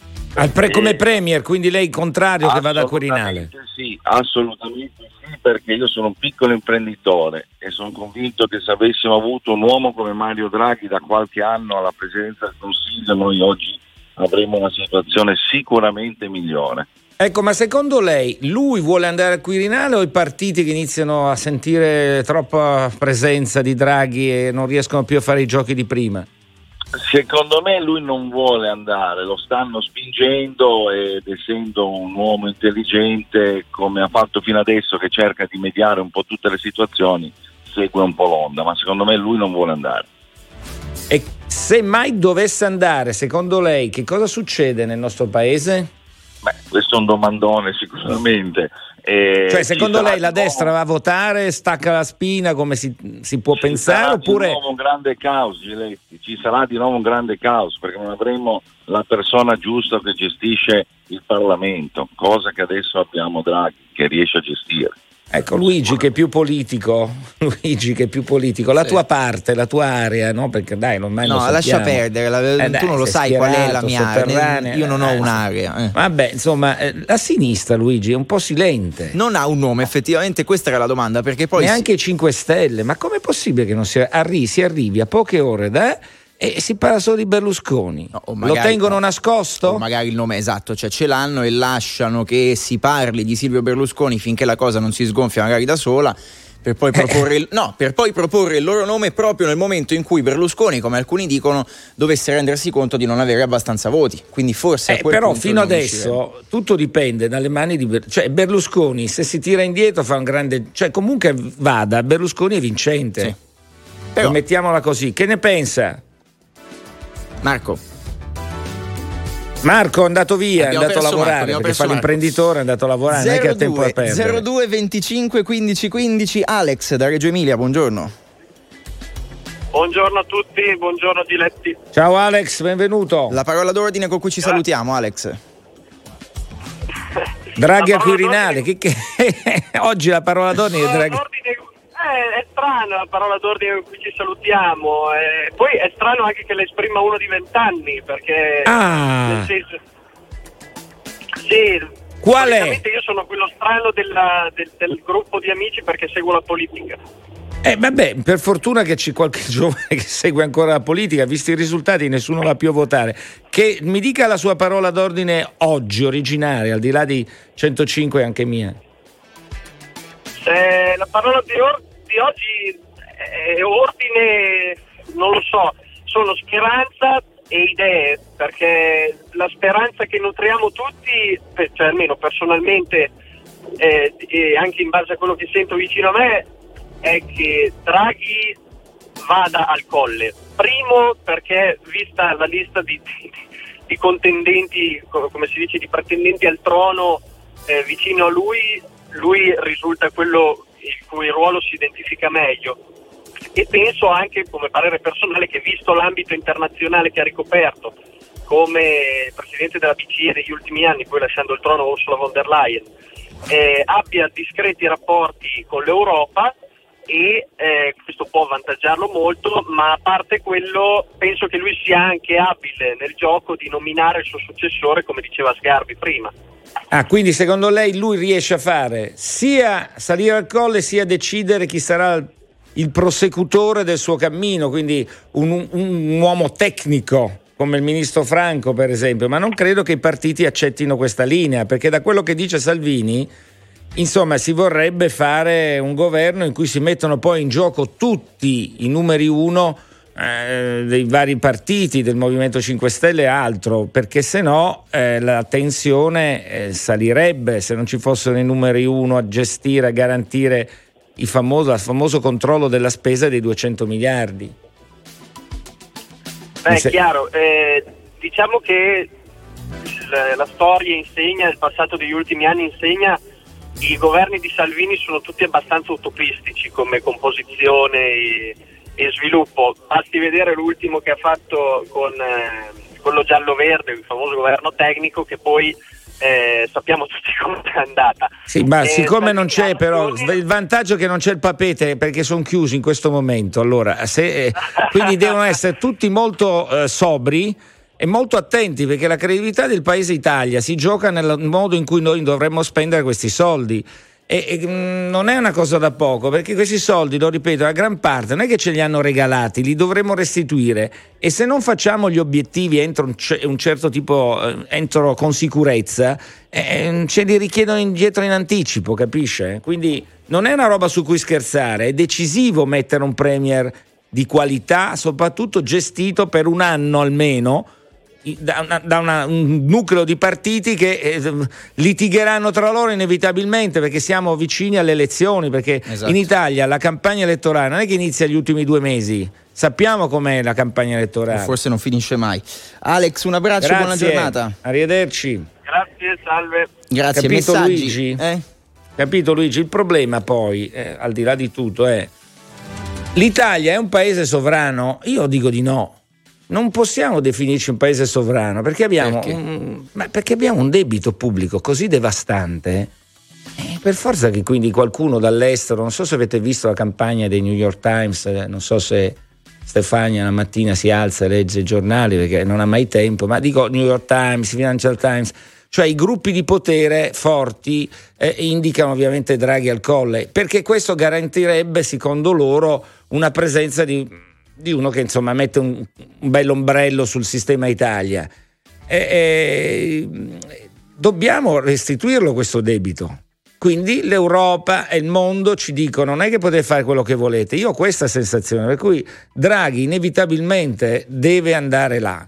Come premier, quindi lei contrario che vada a Quirinale? Sì, assolutamente sì, perché io sono un piccolo imprenditore e sono convinto che se avessimo avuto un uomo come Mario Draghi da qualche anno alla presidenza del Consiglio, noi oggi avremmo una situazione sicuramente migliore. Ecco, ma secondo lei lui vuole andare al Quirinale o i partiti che iniziano a sentire troppa presenza di Draghi e non riescono più a fare i giochi di prima? Secondo me lui non vuole andare, lo stanno spingendo, ed essendo un uomo intelligente come ha fatto fino adesso, che cerca di mediare un po' tutte le situazioni, segue un po' l'onda, ma secondo me lui non vuole andare. E se mai dovesse andare, secondo lei che cosa succede nel nostro paese? Questo è un domandone sicuramente. Cioè, secondo lei la destra va a votare, stacca la spina come si può pensare, oppure di nuovo un grande caos, Giletti. Ci sarà di nuovo un grande caos, perché non avremo la persona giusta che gestisce il Parlamento, cosa che adesso abbiamo Draghi che riesce a gestire. Ecco, Luigi che è più politico, la tua parte, la tua area, no? Perché dai, non mai lo sappiamo. Lascia perdere, tu non lo sai qual è la mia area, io non ho un'area. Vabbè, insomma, la sinistra, Luigi, è un po' silente. Non ha un nome, effettivamente, questa era la domanda, perché poi neanche i 5 Stelle, ma com'è possibile che non si arrivi a poche ore da e si parla solo di Berlusconi? No, magari, lo tengono nascosto? O magari il nome esatto, cioè ce l'hanno e lasciano che si parli di Silvio Berlusconi finché la cosa non si sgonfia magari da sola, per poi proporre il loro nome proprio nel momento in cui Berlusconi, come alcuni dicono, dovesse rendersi conto di non avere abbastanza voti. Quindi forse a quel però punto fino adesso tutto dipende dalle mani di Berlusconi, se si tira indietro fa un grande, cioè comunque vada, Berlusconi è vincente. Sì. Però, mettiamola così, che ne pensa? Marco è andato via, è andato a lavorare, perché fa l'imprenditore, è andato a lavorare, non è che ha tempo da perdere. 02 25 15 15, Alex da Reggio Emilia, buongiorno. Buongiorno a tutti, buongiorno Giletti. Ciao Alex, benvenuto. La parola d'ordine con cui ci salutiamo, Alex. Draghi a Quirinale, che oggi la parola d'ordine è Draghi. È strano la parola d'ordine con cui ci salutiamo, poi è strano anche che la esprima uno di 20 anni, perché nel senso, sì, qual è? Io sono quello strano del gruppo di amici perché seguo la politica. Vabbè, per fortuna che c'è qualche giovane che segue ancora la politica, visti i risultati nessuno va più a votare. Che mi dica la sua parola d'ordine oggi, originaria, al di là di 105 anche mia. La parola di oggi è ordine, non lo so, sono speranza e idee, perché la speranza che nutriamo tutti, cioè almeno personalmente e anche in base a quello che sento vicino a me, è che Draghi vada al Colle. Primo perché vista la lista di contendenti, come si dice, di pretendenti al trono vicino a lui risulta quello il cui ruolo si identifica meglio, e penso anche, come parere personale, che visto l'ambito internazionale che ha ricoperto come presidente della BCE negli ultimi anni, poi lasciando il trono Ursula von der Leyen, abbia discreti rapporti con l'Europa e questo può avvantaggiarlo molto, ma a parte quello penso che lui sia anche abile nel gioco di nominare il suo successore, come diceva Sgarbi prima. Quindi secondo lei lui riesce a fare sia salire al colle sia decidere chi sarà il prosecutore del suo cammino, quindi un uomo tecnico come il ministro Franco per esempio, ma non credo che i partiti accettino questa linea, perché da quello che dice Salvini, insomma, si vorrebbe fare un governo in cui si mettono poi in gioco tutti i numeri uno dei vari partiti, del Movimento 5 Stelle e altro, perché se no la tensione salirebbe se non ci fossero i numeri uno a gestire, a garantire il famoso controllo della spesa dei 200 miliardi. È chiaro, diciamo che la storia insegna, il passato degli ultimi anni insegna, i governi di Salvini sono tutti abbastanza utopistici come composizione e sviluppo. Basti vedere l'ultimo che ha fatto con quello giallo-verde, il famoso governo tecnico, che poi sappiamo tutti come è andata. Sì, ma siccome non c'è però il vantaggio è che non c'è il papete, perché sono chiusi in questo momento, allora quindi devono essere tutti molto sobri e molto attenti, perché la credibilità del paese Italia si gioca nel modo in cui noi dovremmo spendere questi soldi. E non è una cosa da poco, perché questi soldi, lo ripeto, la gran parte non è che ce li hanno regalati, li dovremo restituire, e se non facciamo gli obiettivi entro un certo tipo, entro con sicurezza, ce li richiedono indietro in anticipo, capisce? Quindi non è una roba su cui scherzare, è decisivo mettere un premier di qualità, soprattutto gestito per un anno almeno da un nucleo di partiti che litigheranno tra loro inevitabilmente, perché siamo vicini alle elezioni, perché in Italia la campagna elettorale non è che inizia gli ultimi 2 mesi, sappiamo com'è la campagna elettorale, forse non finisce mai. Alex, un abbraccio, grazie, buona giornata, arrivederci. Grazie, salve. Grazie. Capito, messaggi? Luigi? Capito, Luigi? Il problema poi al di là di tutto è l'Italia è un paese sovrano? Io dico di no. Non possiamo definirci un paese sovrano perché abbiamo un debito pubblico così devastante. Per forza che quindi qualcuno dall'estero, non so se avete visto la campagna dei New York Times, non so se Stefania la mattina si alza e legge i giornali perché non ha mai tempo, ma dico New York Times, Financial Times, cioè i gruppi di potere forti indicano ovviamente Draghi al colle, perché questo garantirebbe, secondo loro, una presenza di uno che insomma mette un bel ombrello sul sistema Italia. Dobbiamo restituirlo questo debito. Quindi l'Europa e il mondo ci dicono: non è che potete fare quello che volete. Io ho questa sensazione, per cui Draghi inevitabilmente deve andare là,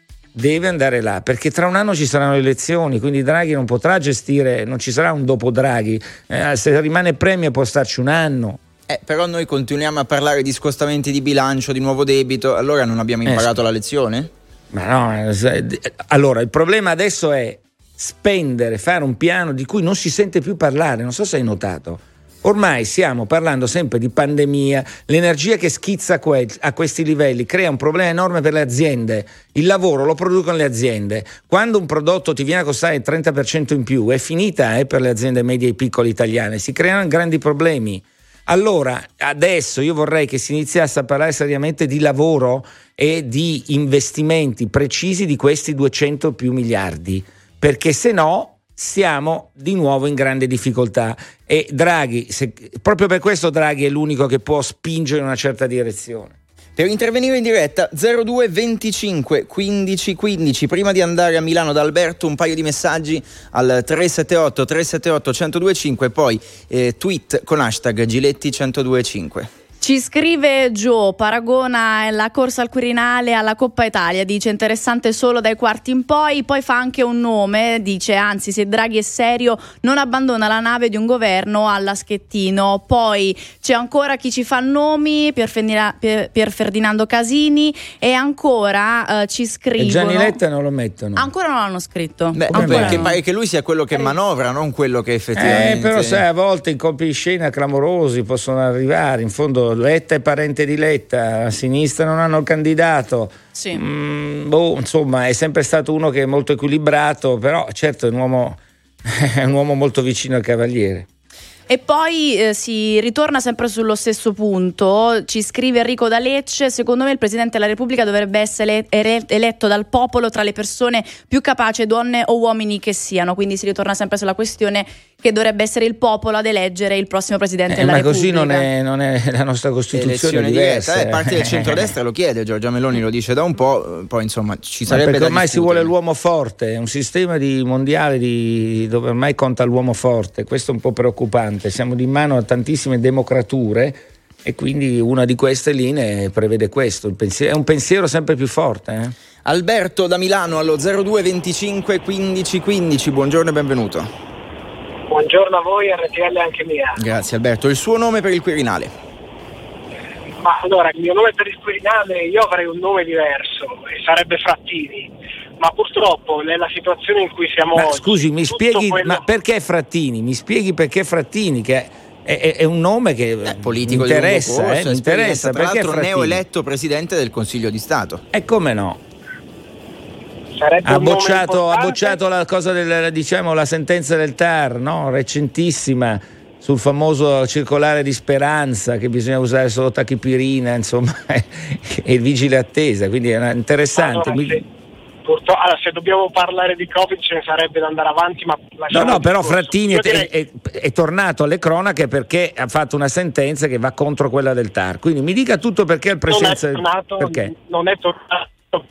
perché tra un anno ci saranno le elezioni, quindi Draghi non potrà gestire, non ci sarà un dopo Draghi, se rimane premier può starci un anno. Però noi continuiamo a parlare di scostamenti di bilancio, di nuovo debito, allora non abbiamo imparato la lezione? Ma no, allora il problema adesso è spendere, fare un piano di cui non si sente più parlare, non so se hai notato. Ormai stiamo parlando sempre di pandemia, l'energia che schizza a questi livelli crea un problema enorme per le aziende, il lavoro lo producono le aziende, quando un prodotto ti viene a costare il 30% in più è finita per le aziende medie e piccole italiane, si creano grandi problemi. Allora, adesso io vorrei che si iniziasse a parlare seriamente di lavoro e di investimenti precisi di questi 200 più miliardi, perché se no siamo di nuovo in grande difficoltà e Draghi, proprio per questo Draghi è l'unico che può spingere in una certa direzione. Per intervenire in diretta 02 25 15 15. Prima di andare a Milano da Alberto un paio di messaggi al 378 378 1025 e poi tweet con hashtag Giletti 1025. Ci scrive Joe, paragona la corsa al Quirinale alla Coppa Italia, dice interessante solo dai quarti in poi fa anche un nome, dice anzi se Draghi è serio non abbandona la nave di un governo alla Schettino. Poi c'è ancora chi ci fa nomi, Pier Ferdinando Casini, e ancora ci scrivono. E Gianni Letta non lo mettono? Ancora non l'hanno scritto. Perché pare che lui sia quello che manovra, non quello che effettivamente... Però sai, a volte in colpi di scena clamorosi possono arrivare, in fondo Letta è parente di Letta, a sinistra non hanno il candidato, sì. Insomma è sempre stato uno che è molto equilibrato, però certo è un uomo molto vicino al Cavaliere. E poi si ritorna sempre sullo stesso punto, ci scrive Enrico da Lecce: secondo me il Presidente della Repubblica dovrebbe essere eletto dal popolo tra le persone più capaci, donne o uomini che siano, quindi si ritorna sempre sulla questione che dovrebbe essere il popolo ad eleggere il prossimo Presidente della Repubblica. Ma così non è la nostra Costituzione diversa. Parte del centrodestra lo chiede, Giorgia Meloni lo dice da un po', poi insomma ci sarebbe perché da ormai discutere. si vuole l'uomo forte, è un sistema mondiale dove ormai conta l'uomo forte, questo è un po' preoccupante, siamo di mano a tantissime democrature e quindi una di queste linee prevede questo, è un pensiero sempre più forte. Alberto da Milano allo 02 25 15 15, buongiorno e benvenuto. Buongiorno a voi, RTL anche mia. Grazie Alberto, il suo nome per il Quirinale? Ma allora, il mio nome per il Quirinale, io avrei un nome diverso e sarebbe Frattini, ma purtroppo nella situazione in cui siamo oggi... Scusi, mi spieghi, ma perché Frattini? Mi spieghi perché Frattini, che è un nome che politico interessa, di mi interessa, tra perché l'altro Frattini? neoeletto Presidente del Consiglio di Stato. E come no? Ha bocciato la cosa la sentenza del TAR, no? Recentissima, sul famoso circolare di Speranza che bisogna usare solo tachipirina, insomma, e il vigile attesa, quindi è interessante. Allora, se dobbiamo parlare di Covid ce ne sarebbe da andare avanti, ma no, però Frattini è tornato alle cronache perché ha fatto una sentenza che va contro quella del TAR, quindi mi dica tutto perché il Presidente non è tornato.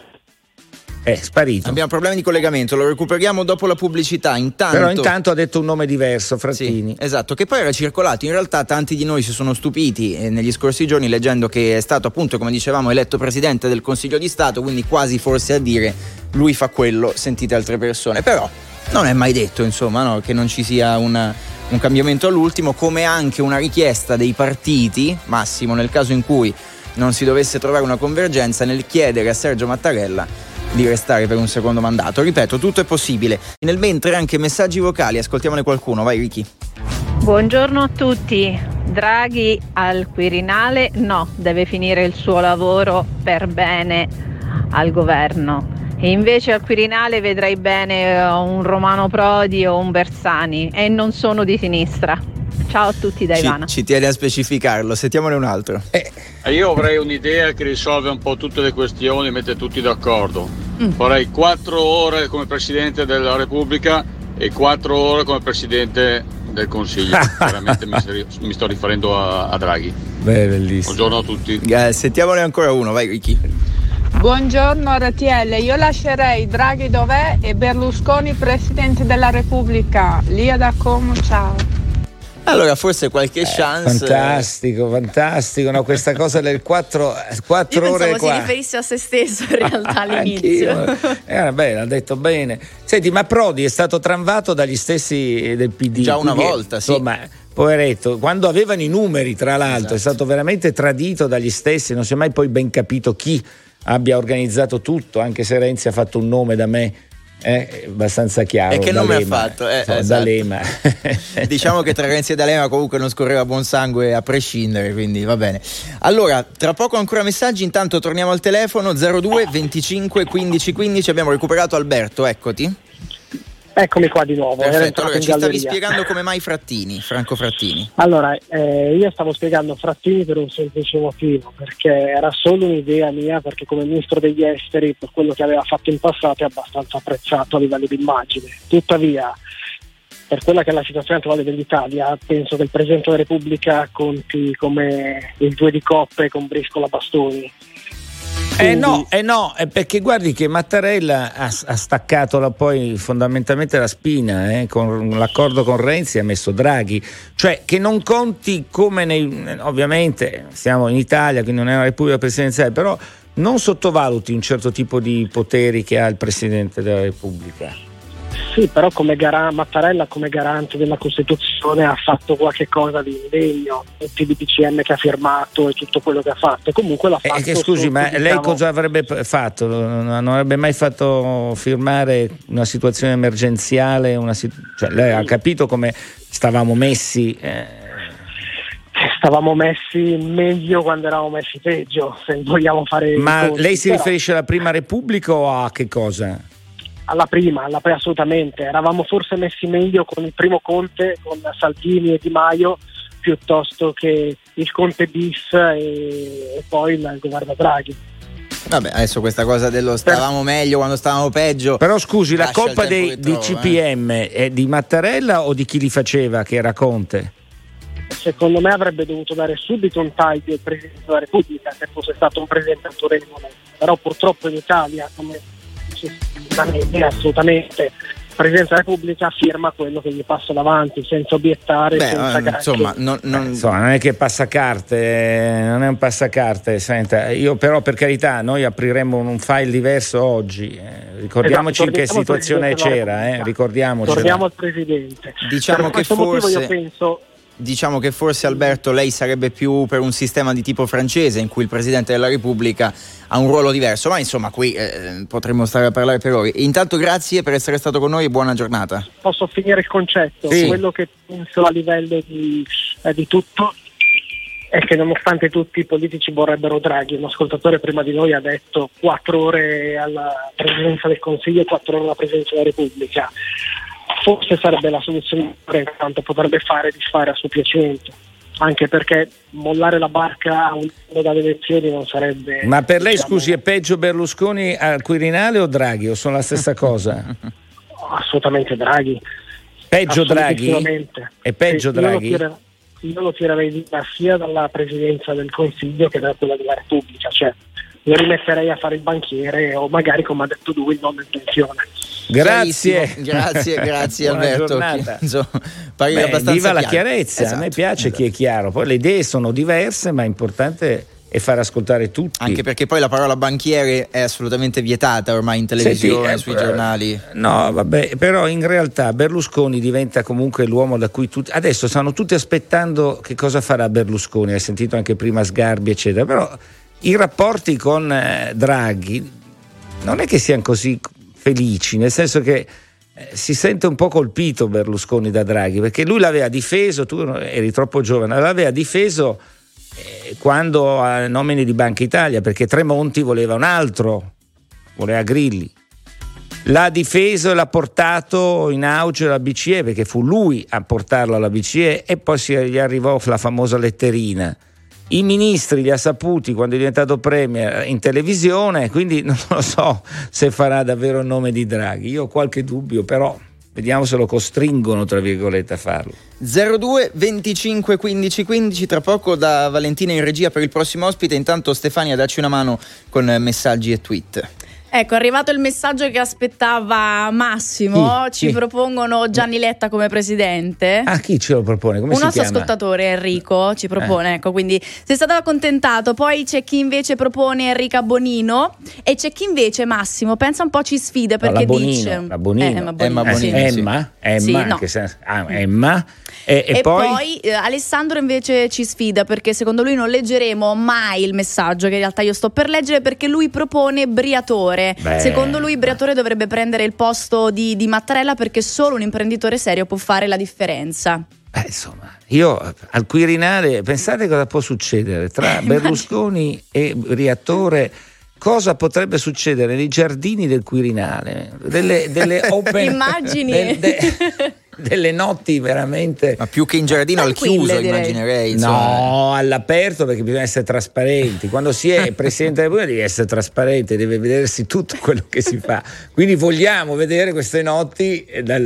È sparito. Abbiamo problemi di collegamento, lo recuperiamo dopo la pubblicità. Però intanto ha detto un nome diverso, Frattini. Sì, esatto, che poi era circolato. In realtà tanti di noi si sono stupiti negli scorsi giorni leggendo che è stato, appunto, come dicevamo, eletto Presidente del Consiglio di Stato, quindi quasi forse a dire lui fa quello, sentite altre persone. Però non è mai detto, insomma, no, che non ci sia un cambiamento all'ultimo, come anche una richiesta dei partiti, Massimo, nel caso in cui non si dovesse trovare una convergenza, nel chiedere a Sergio Mattarella di restare per un secondo mandato. Ripeto, tutto è possibile. Nel mentre anche messaggi vocali, ascoltiamone qualcuno. Vai Ricky. Buongiorno a tutti. Draghi al Quirinale no, deve finire il suo lavoro per bene al governo. E invece al Quirinale vedrai bene un Romano Prodi o un Bersani, e non sono di sinistra. Ciao a tutti da Ivana. Ci tiene a specificarlo, sentiamone un altro. Io avrei un'idea che risolve un po' tutte le questioni, mette tutti d'accordo. Vorrei 4 ore come Presidente della Repubblica e 4 ore come Presidente del Consiglio. Veramente mi sto riferendo a Draghi. Beh, bellissimo. Buongiorno a tutti. Sentiamone ancora uno, vai Ricky. Buongiorno RTL, io lascerei Draghi dov'è e Berlusconi Presidente della Repubblica. Lia da Como, ciao. Allora forse qualche chance. Fantastico, no? Questa cosa del 4 ore Io pensavo qua. si riferisse a se stesso in realtà all'inizio. Beh, l'ha detto bene. Senti, ma Prodi è stato tramvato dagli stessi del PD. Già una volta, sì. Insomma, poveretto, quando avevano i numeri, tra l'altro, esatto. È stato veramente tradito dagli stessi, non si è mai poi ben capito chi abbia organizzato tutto, anche se Renzi ha fatto un nome da me abbastanza chiaro. E che nome ha fatto? Esatto. D'Alema. Diciamo che tra Renzi e D'Alema comunque non scorreva buon sangue a prescindere, quindi va bene. Allora, tra poco ancora messaggi, intanto torniamo al telefono 02 25 15 15, abbiamo recuperato Alberto, eccoti. Eccomi qua di nuovo. Perfetto, allora ci stavi spiegando come mai Franco Frattini. Allora, io stavo spiegando Frattini per un semplice motivo, perché era solo un'idea mia, perché come ministro degli esteri, per quello che aveva fatto in passato, è abbastanza apprezzato a livello di immagine. Tuttavia, per quella che è la situazione attuale dell'Italia, penso che il Presidente della Repubblica conti come il 2 di coppe con Briscola Bastoni. No, perché guardi che Mattarella ha staccato poi fondamentalmente la spina, con l'accordo con Renzi ha messo Draghi, cioè che non conti come ovviamente siamo in Italia, quindi non è una repubblica presidenziale, però non sottovaluti un certo tipo di poteri che ha il Presidente della Repubblica. Sì, però come Mattarella come garante della Costituzione ha fatto qualche cosa di indegno, tutti i DPCM che ha firmato e tutto quello che ha fatto, e comunque l'ha fatto. Scusi, ma lei cosa avrebbe fatto? Non avrebbe mai fatto firmare una situazione emergenziale? Cioè, lei ha capito come stavamo messi? Stavamo messi meglio quando eravamo messi peggio, se vogliamo fare. Ma lei si riferisce alla Prima Repubblica o a che cosa? assolutamente. Eravamo forse messi meglio con il primo Conte, con Salvini e Di Maio, piuttosto che il Conte bis e poi il governo Draghi. Vabbè, adesso questa cosa dello stavamo meglio quando stavamo peggio. Però scusi, la colpa dei CPM è di Mattarella o di chi li faceva, che era Conte? Secondo me avrebbe dovuto dare subito un taglio il Presidente della Repubblica se fosse stato un presidente autorevole, però purtroppo in Italia, come la media, assolutamente il Presidente della Repubblica firma quello che gli passa davanti senza obiettare. Insomma, non è che passacarte, non è un passacarte. Senta, io però, per carità, noi apriremo un file diverso oggi, ricordiamoci in che situazione c'era, ricordiamoci. Torniamo al Presidente. Diciamo che forse Alberto, lei sarebbe più per un sistema di tipo francese in cui il Presidente della Repubblica ha un ruolo diverso, ma insomma qui potremmo stare a parlare per ore. Intanto grazie per essere stato con noi e buona giornata. Posso finire il concetto? Sì. Quello che penso a livello di tutto è che nonostante tutti i politici vorrebbero Draghi, un ascoltatore prima di noi ha detto 4 ore alla Presidenza del Consiglio e 4 ore alla Presidenza della Repubblica. Forse sarebbe la soluzione, intanto potrebbe disfare a suo piacimento, anche perché mollare la barca a un anno dalle elezioni non sarebbe... Ma per lei, scusi, è peggio Berlusconi al Quirinale o Draghi, o sono la stessa cosa? Assolutamente Draghi. Peggio Draghi? È peggio Draghi? Io lo tirerei via sia dalla Presidenza del Consiglio che da quella della Repubblica, cioè lo rimetterei a fare il banchiere o magari, come ha detto lui, non in pensione. Grazie Alberto. Viva la chiarezza, esatto. A me piace chi è chiaro, poi le idee sono diverse, ma è importante è far ascoltare tutti. Anche perché poi la parola banchiere è assolutamente vietata ormai in televisione, sui giornali. No, vabbè, però in realtà Berlusconi diventa comunque l'uomo da cui tutti adesso stanno tutti aspettando che cosa farà Berlusconi. Hai sentito anche prima Sgarbi, eccetera, però i rapporti con Draghi non è che siano così felici, nel senso che si sente un po' colpito Berlusconi da Draghi, perché lui l'aveva difeso, tu eri troppo giovane, l'aveva difeso quando a nomine di Banca Italia, perché Tremonti voleva un altro, voleva Grilli, l'ha difeso e l'ha portato in auge alla BCE, perché fu lui a portarlo alla BCE e poi gli arrivò la famosa letterina. I ministri li ha saputi quando è diventato premier in televisione, quindi non lo so se farà davvero il nome di Draghi. Io ho qualche dubbio, però vediamo se lo costringono, tra virgolette, a farlo. 02 25 15 15, tra poco da Valentina in regia per il prossimo ospite. Intanto Stefania, dacci una mano con messaggi e tweet. Ecco, è arrivato il messaggio che aspettava Massimo. Ci propongono Gianni Letta come presidente. Ah, chi ce lo propone? Come si chiama? Un nostro ascoltatore, Enrico, ci propone, ecco, quindi sei stato accontentato. Poi c'è chi invece propone Enrica Bonino e c'è chi invece, Massimo, pensa un po', ci sfida perché dice la Bonino. Emma Bonino. Emma? Sì, no. Che senso? Emma. E poi Alessandro invece ci sfida perché secondo lui non leggeremo mai il messaggio che in realtà io sto per leggere, perché lui propone Briatore. Secondo lui Briatore dovrebbe prendere il posto di Mattarella, perché solo un imprenditore serio può fare la differenza. Insomma, io al Quirinale, pensate cosa può succedere tra Berlusconi e Briatore. Cosa potrebbe succedere nei giardini del Quirinale? Delle open immagini. Delle notti veramente. Ma più che in giardino, al chiuso, immaginerei. No, all'aperto, perché bisogna essere trasparenti. Quando si è Presidente della Repubblica devi essere trasparente, deve vedersi tutto quello che si fa. Quindi vogliamo vedere queste notti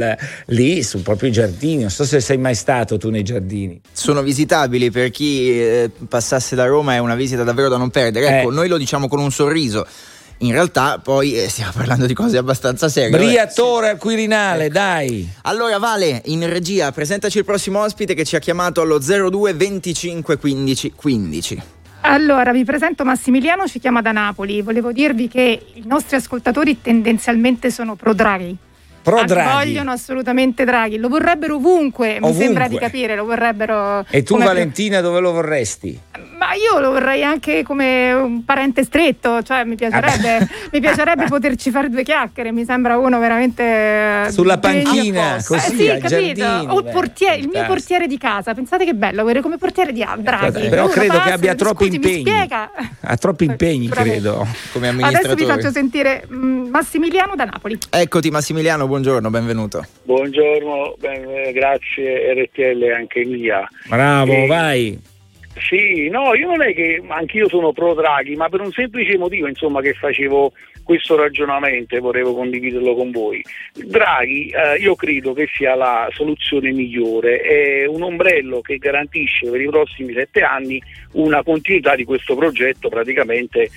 lì su proprio i giardini. Non so se sei mai stato tu nei giardini. Sono visitabili, per chi passasse da Roma è una visita davvero da non perdere. Ecco, noi lo diciamo con un sorriso. In realtà poi stiamo parlando di cose abbastanza serie. Briatore al Quirinale, dai. Allora Vale, in regia, presentaci il prossimo ospite che ci ha chiamato allo 02 25 15 15. Allora, vi presento Massimiliano, ci chiama da Napoli. Volevo dirvi che i nostri ascoltatori tendenzialmente sono pro Draghi. Vogliono assolutamente Draghi, lo vorrebbero ovunque. Mi sembra di capire, lo vorrebbero. E tu Valentina dove lo vorresti? Ma io lo vorrei anche come un parente stretto, cioè mi piacerebbe poterci fare due chiacchiere, mi sembra uno veramente sulla panchina, così sì, al capito? giardino, O il mio portiere di casa, pensate che bello avere come portiere di Draghi. Però credo che abbia troppi impegni. Ha troppi impegni, credo, come amministratore. Adesso vi faccio sentire Massimiliano da Napoli. Eccoti Massimiliano, buongiorno, benvenuto. Buongiorno, grazie RTL anche mia. Bravo, vai. Sì, no, io non è che anch'io sono pro Draghi, ma per un semplice motivo, insomma, che facevo questo ragionamento e volevo condividerlo con voi. Draghi, io credo che sia la soluzione migliore, è un ombrello che garantisce per i prossimi 7 anni una continuità di questo progetto praticamente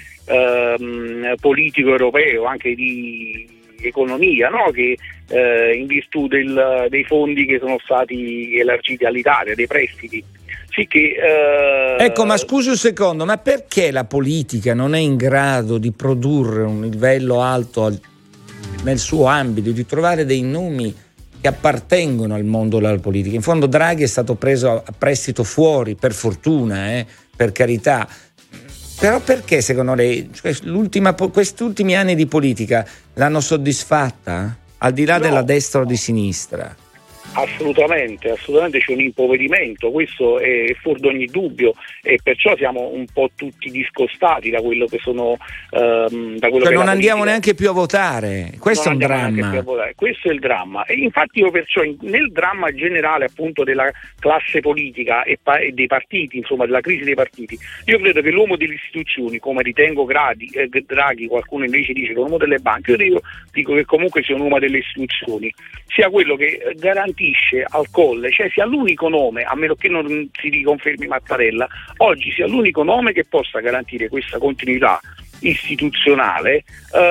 politico europeo, anche di economia, no? Che in virtù dei fondi che sono stati elargiti all'Italia, dei prestiti. Sì che, ecco, ma scusi un secondo, ma perché la politica non è in grado di produrre un livello alto nel suo ambito, di trovare dei nomi che appartengono al mondo della politica? In fondo Draghi è stato preso a prestito fuori, per fortuna, per carità. Però perché secondo lei questi ultimi anni di politica l'hanno soddisfatta? Al di là della destra o di sinistra? Assolutamente c'è un impoverimento, questo è fuori d'ogni dubbio, e perciò siamo un po' tutti discostati da quello che sono da quello cioè che non andiamo neanche più a votare, questo è un dramma. Questo è il dramma, e infatti io perciò nel dramma generale appunto della classe politica e dei partiti, insomma della crisi dei partiti, io credo che l'uomo delle istituzioni, come ritengo Draghi, qualcuno invece dice l'uomo delle banche, io dico che comunque sia un uomo delle istituzioni, sia quello che garantisce al Colle, cioè sia l'unico nome, a meno che non si riconfermi Mattarella, oggi sia l'unico nome che possa garantire questa continuità istituzionale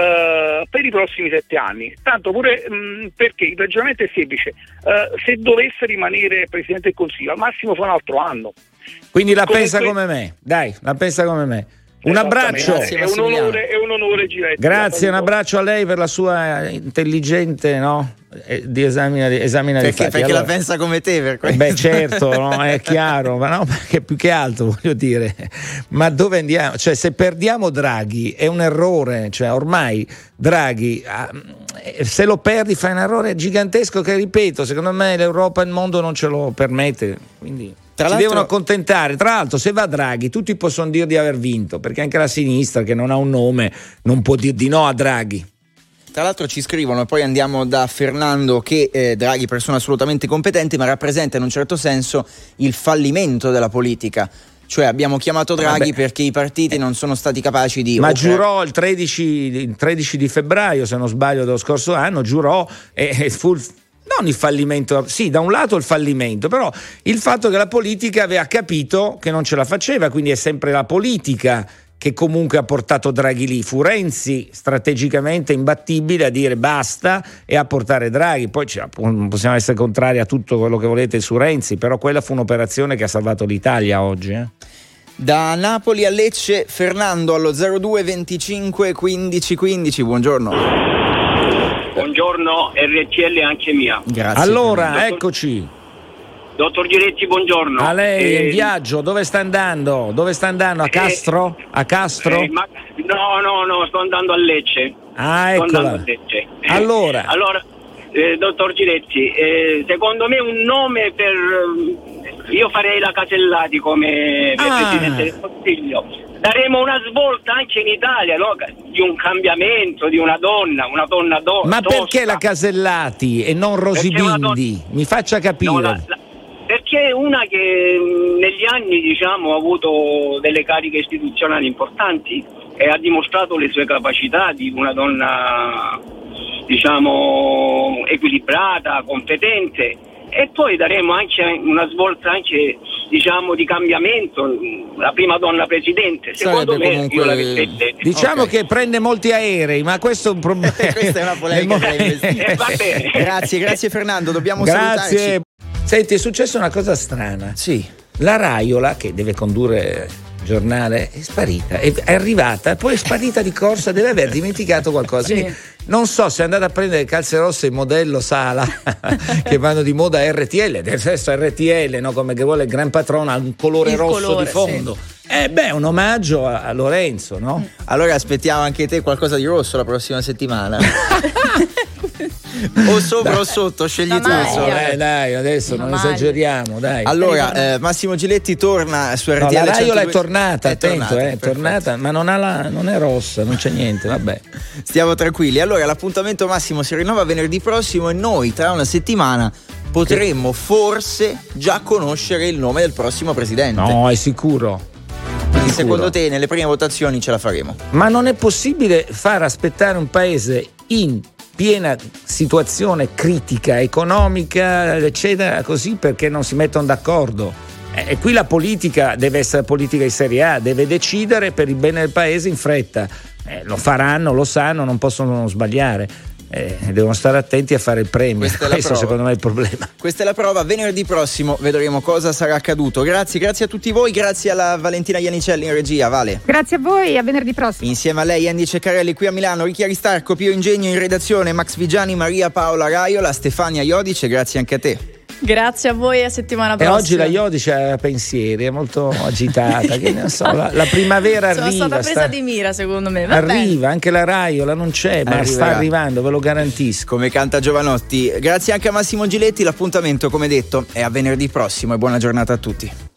per i prossimi 7 anni. Tanto pure perché il ragionamento è semplice, se dovesse rimanere Presidente del Consiglio al massimo fa un altro anno. Quindi la pensa come me, dai, la pensa come me. Un abbraccio. Grazie, è un onore Giletti. Grazie, un abbraccio a lei per la sua intelligente di esamina di fatti. Perché allora, la pensa come te, per questo. Beh, certo, no, è chiaro, ma no, perché più che altro voglio dire, ma dove andiamo? Cioè, se perdiamo Draghi è un errore, cioè ormai Draghi, se lo perdi fai un errore gigantesco che, ripeto, secondo me l'Europa e il mondo non ce lo permette, quindi si devono accontentare. Tra l'altro, se va Draghi tutti possono dire di aver vinto, perché anche la sinistra, che non ha un nome, non può dire di no a Draghi. Tra l'altro ci scrivono, e poi andiamo da Fernando, che Draghi è persona assolutamente competente, ma rappresenta in un certo senso il fallimento della politica. Cioè abbiamo chiamato Draghi perché i partiti non sono stati capaci di... Ma giurò il 13 di febbraio, se non sbaglio, dello scorso anno, giurò e fu... Non il fallimento, sì, da un lato il fallimento, però il fatto che la politica aveva capito che non ce la faceva, quindi è sempre la politica che comunque ha portato Draghi lì. Fu Renzi strategicamente imbattibile a dire basta e a portare Draghi. Poi possiamo essere contrari a tutto quello che volete su Renzi, però quella fu un'operazione che ha salvato l'Italia oggi. Da Napoli a Lecce, Fernando allo 02 25 15 15, buongiorno. Buongiorno, RCL anche mia. Grazie. Allora, eccoci. Dottor Giletti, buongiorno. A lei è in viaggio, dove sta andando? A Castro? A Castro? No, sto andando a Lecce. Ah, eccola. Allora, dottor Giletti, secondo me un nome per... Io farei la Casellati come Presidente del Consiglio. Daremo una svolta anche in Italia, no? Di un cambiamento, di una donna ma tosta. Perché la Casellati e non Rosy Bindi? Mi faccia capire. No, perché è una che negli anni, diciamo, ha avuto delle cariche istituzionali importanti e ha dimostrato le sue capacità di una donna, diciamo, equilibrata, competente. E poi daremo anche una svolta anche, diciamo, di cambiamento, la prima donna presidente. Secondo me io l'avrei diciamo che prende molti aerei, ma questo è un problema. Questa è una polemica da investire. Va bene. Grazie Fernando, dobbiamo salutarci. Senti, è successa una cosa strana. Sì. La Raiola, che deve condurre il giornale, è sparita, è arrivata, poi è sparita di corsa, deve aver dimenticato qualcosa. Quindi, non so se è andata a prendere calze rosse in modello Sala che vanno di moda RTL, del resto RTL, no? Come che vuole il gran patrono, ha un colore rosso di fondo. Sì. Un omaggio a Lorenzo, no? Allora aspettiamo anche te qualcosa di rosso la prossima settimana. O sopra o sotto, scegli tu. Dai, adesso non esageriamo, dai. Allora, Massimo Giletti torna su RTL. La Raiola è tornata, attento, è tornata, ma non è rossa, non c'è niente, vabbè. Stiamo tranquilli. Allora, l'appuntamento Massimo si rinnova venerdì prossimo e noi tra una settimana potremmo forse già conoscere il nome del prossimo presidente. No, è sicuro. Quindi secondo te nelle prime votazioni ce la faremo? Ma non è possibile far aspettare un paese in piena situazione critica, economica, eccetera, così perché non si mettono d'accordo. E qui la politica deve essere politica di serie A, deve decidere per il bene del paese in fretta. Lo faranno, lo sanno, non possono sbagliare. Devono stare attenti a fare il premio. Questo secondo me è il problema. Questa è la prova. Venerdì prossimo vedremo cosa sarà accaduto. Grazie a tutti voi, grazie alla Valentina Iannicelli in regia. Vale, grazie a voi, a venerdì prossimo. Insieme a lei Andy Ceccarelli qui a Milano, Ricchi Aristarco, Pio Ingegno in redazione, Max Vigiani, Maria Paola Raiola, Stefania Iodice. Grazie anche a te. Grazie a voi, a settimana prossima. E oggi la Iodice ha pensieri, è molto agitata. Che ne so, la primavera arriva. Sono stata presa di mira, secondo me. Arriva, anche la Raiola non c'è, ma sta arrivando, ve lo garantisco. Come canta Giovanotti. Grazie anche a Massimo Giletti. L'appuntamento, come detto, è a venerdì prossimo e buona giornata a tutti.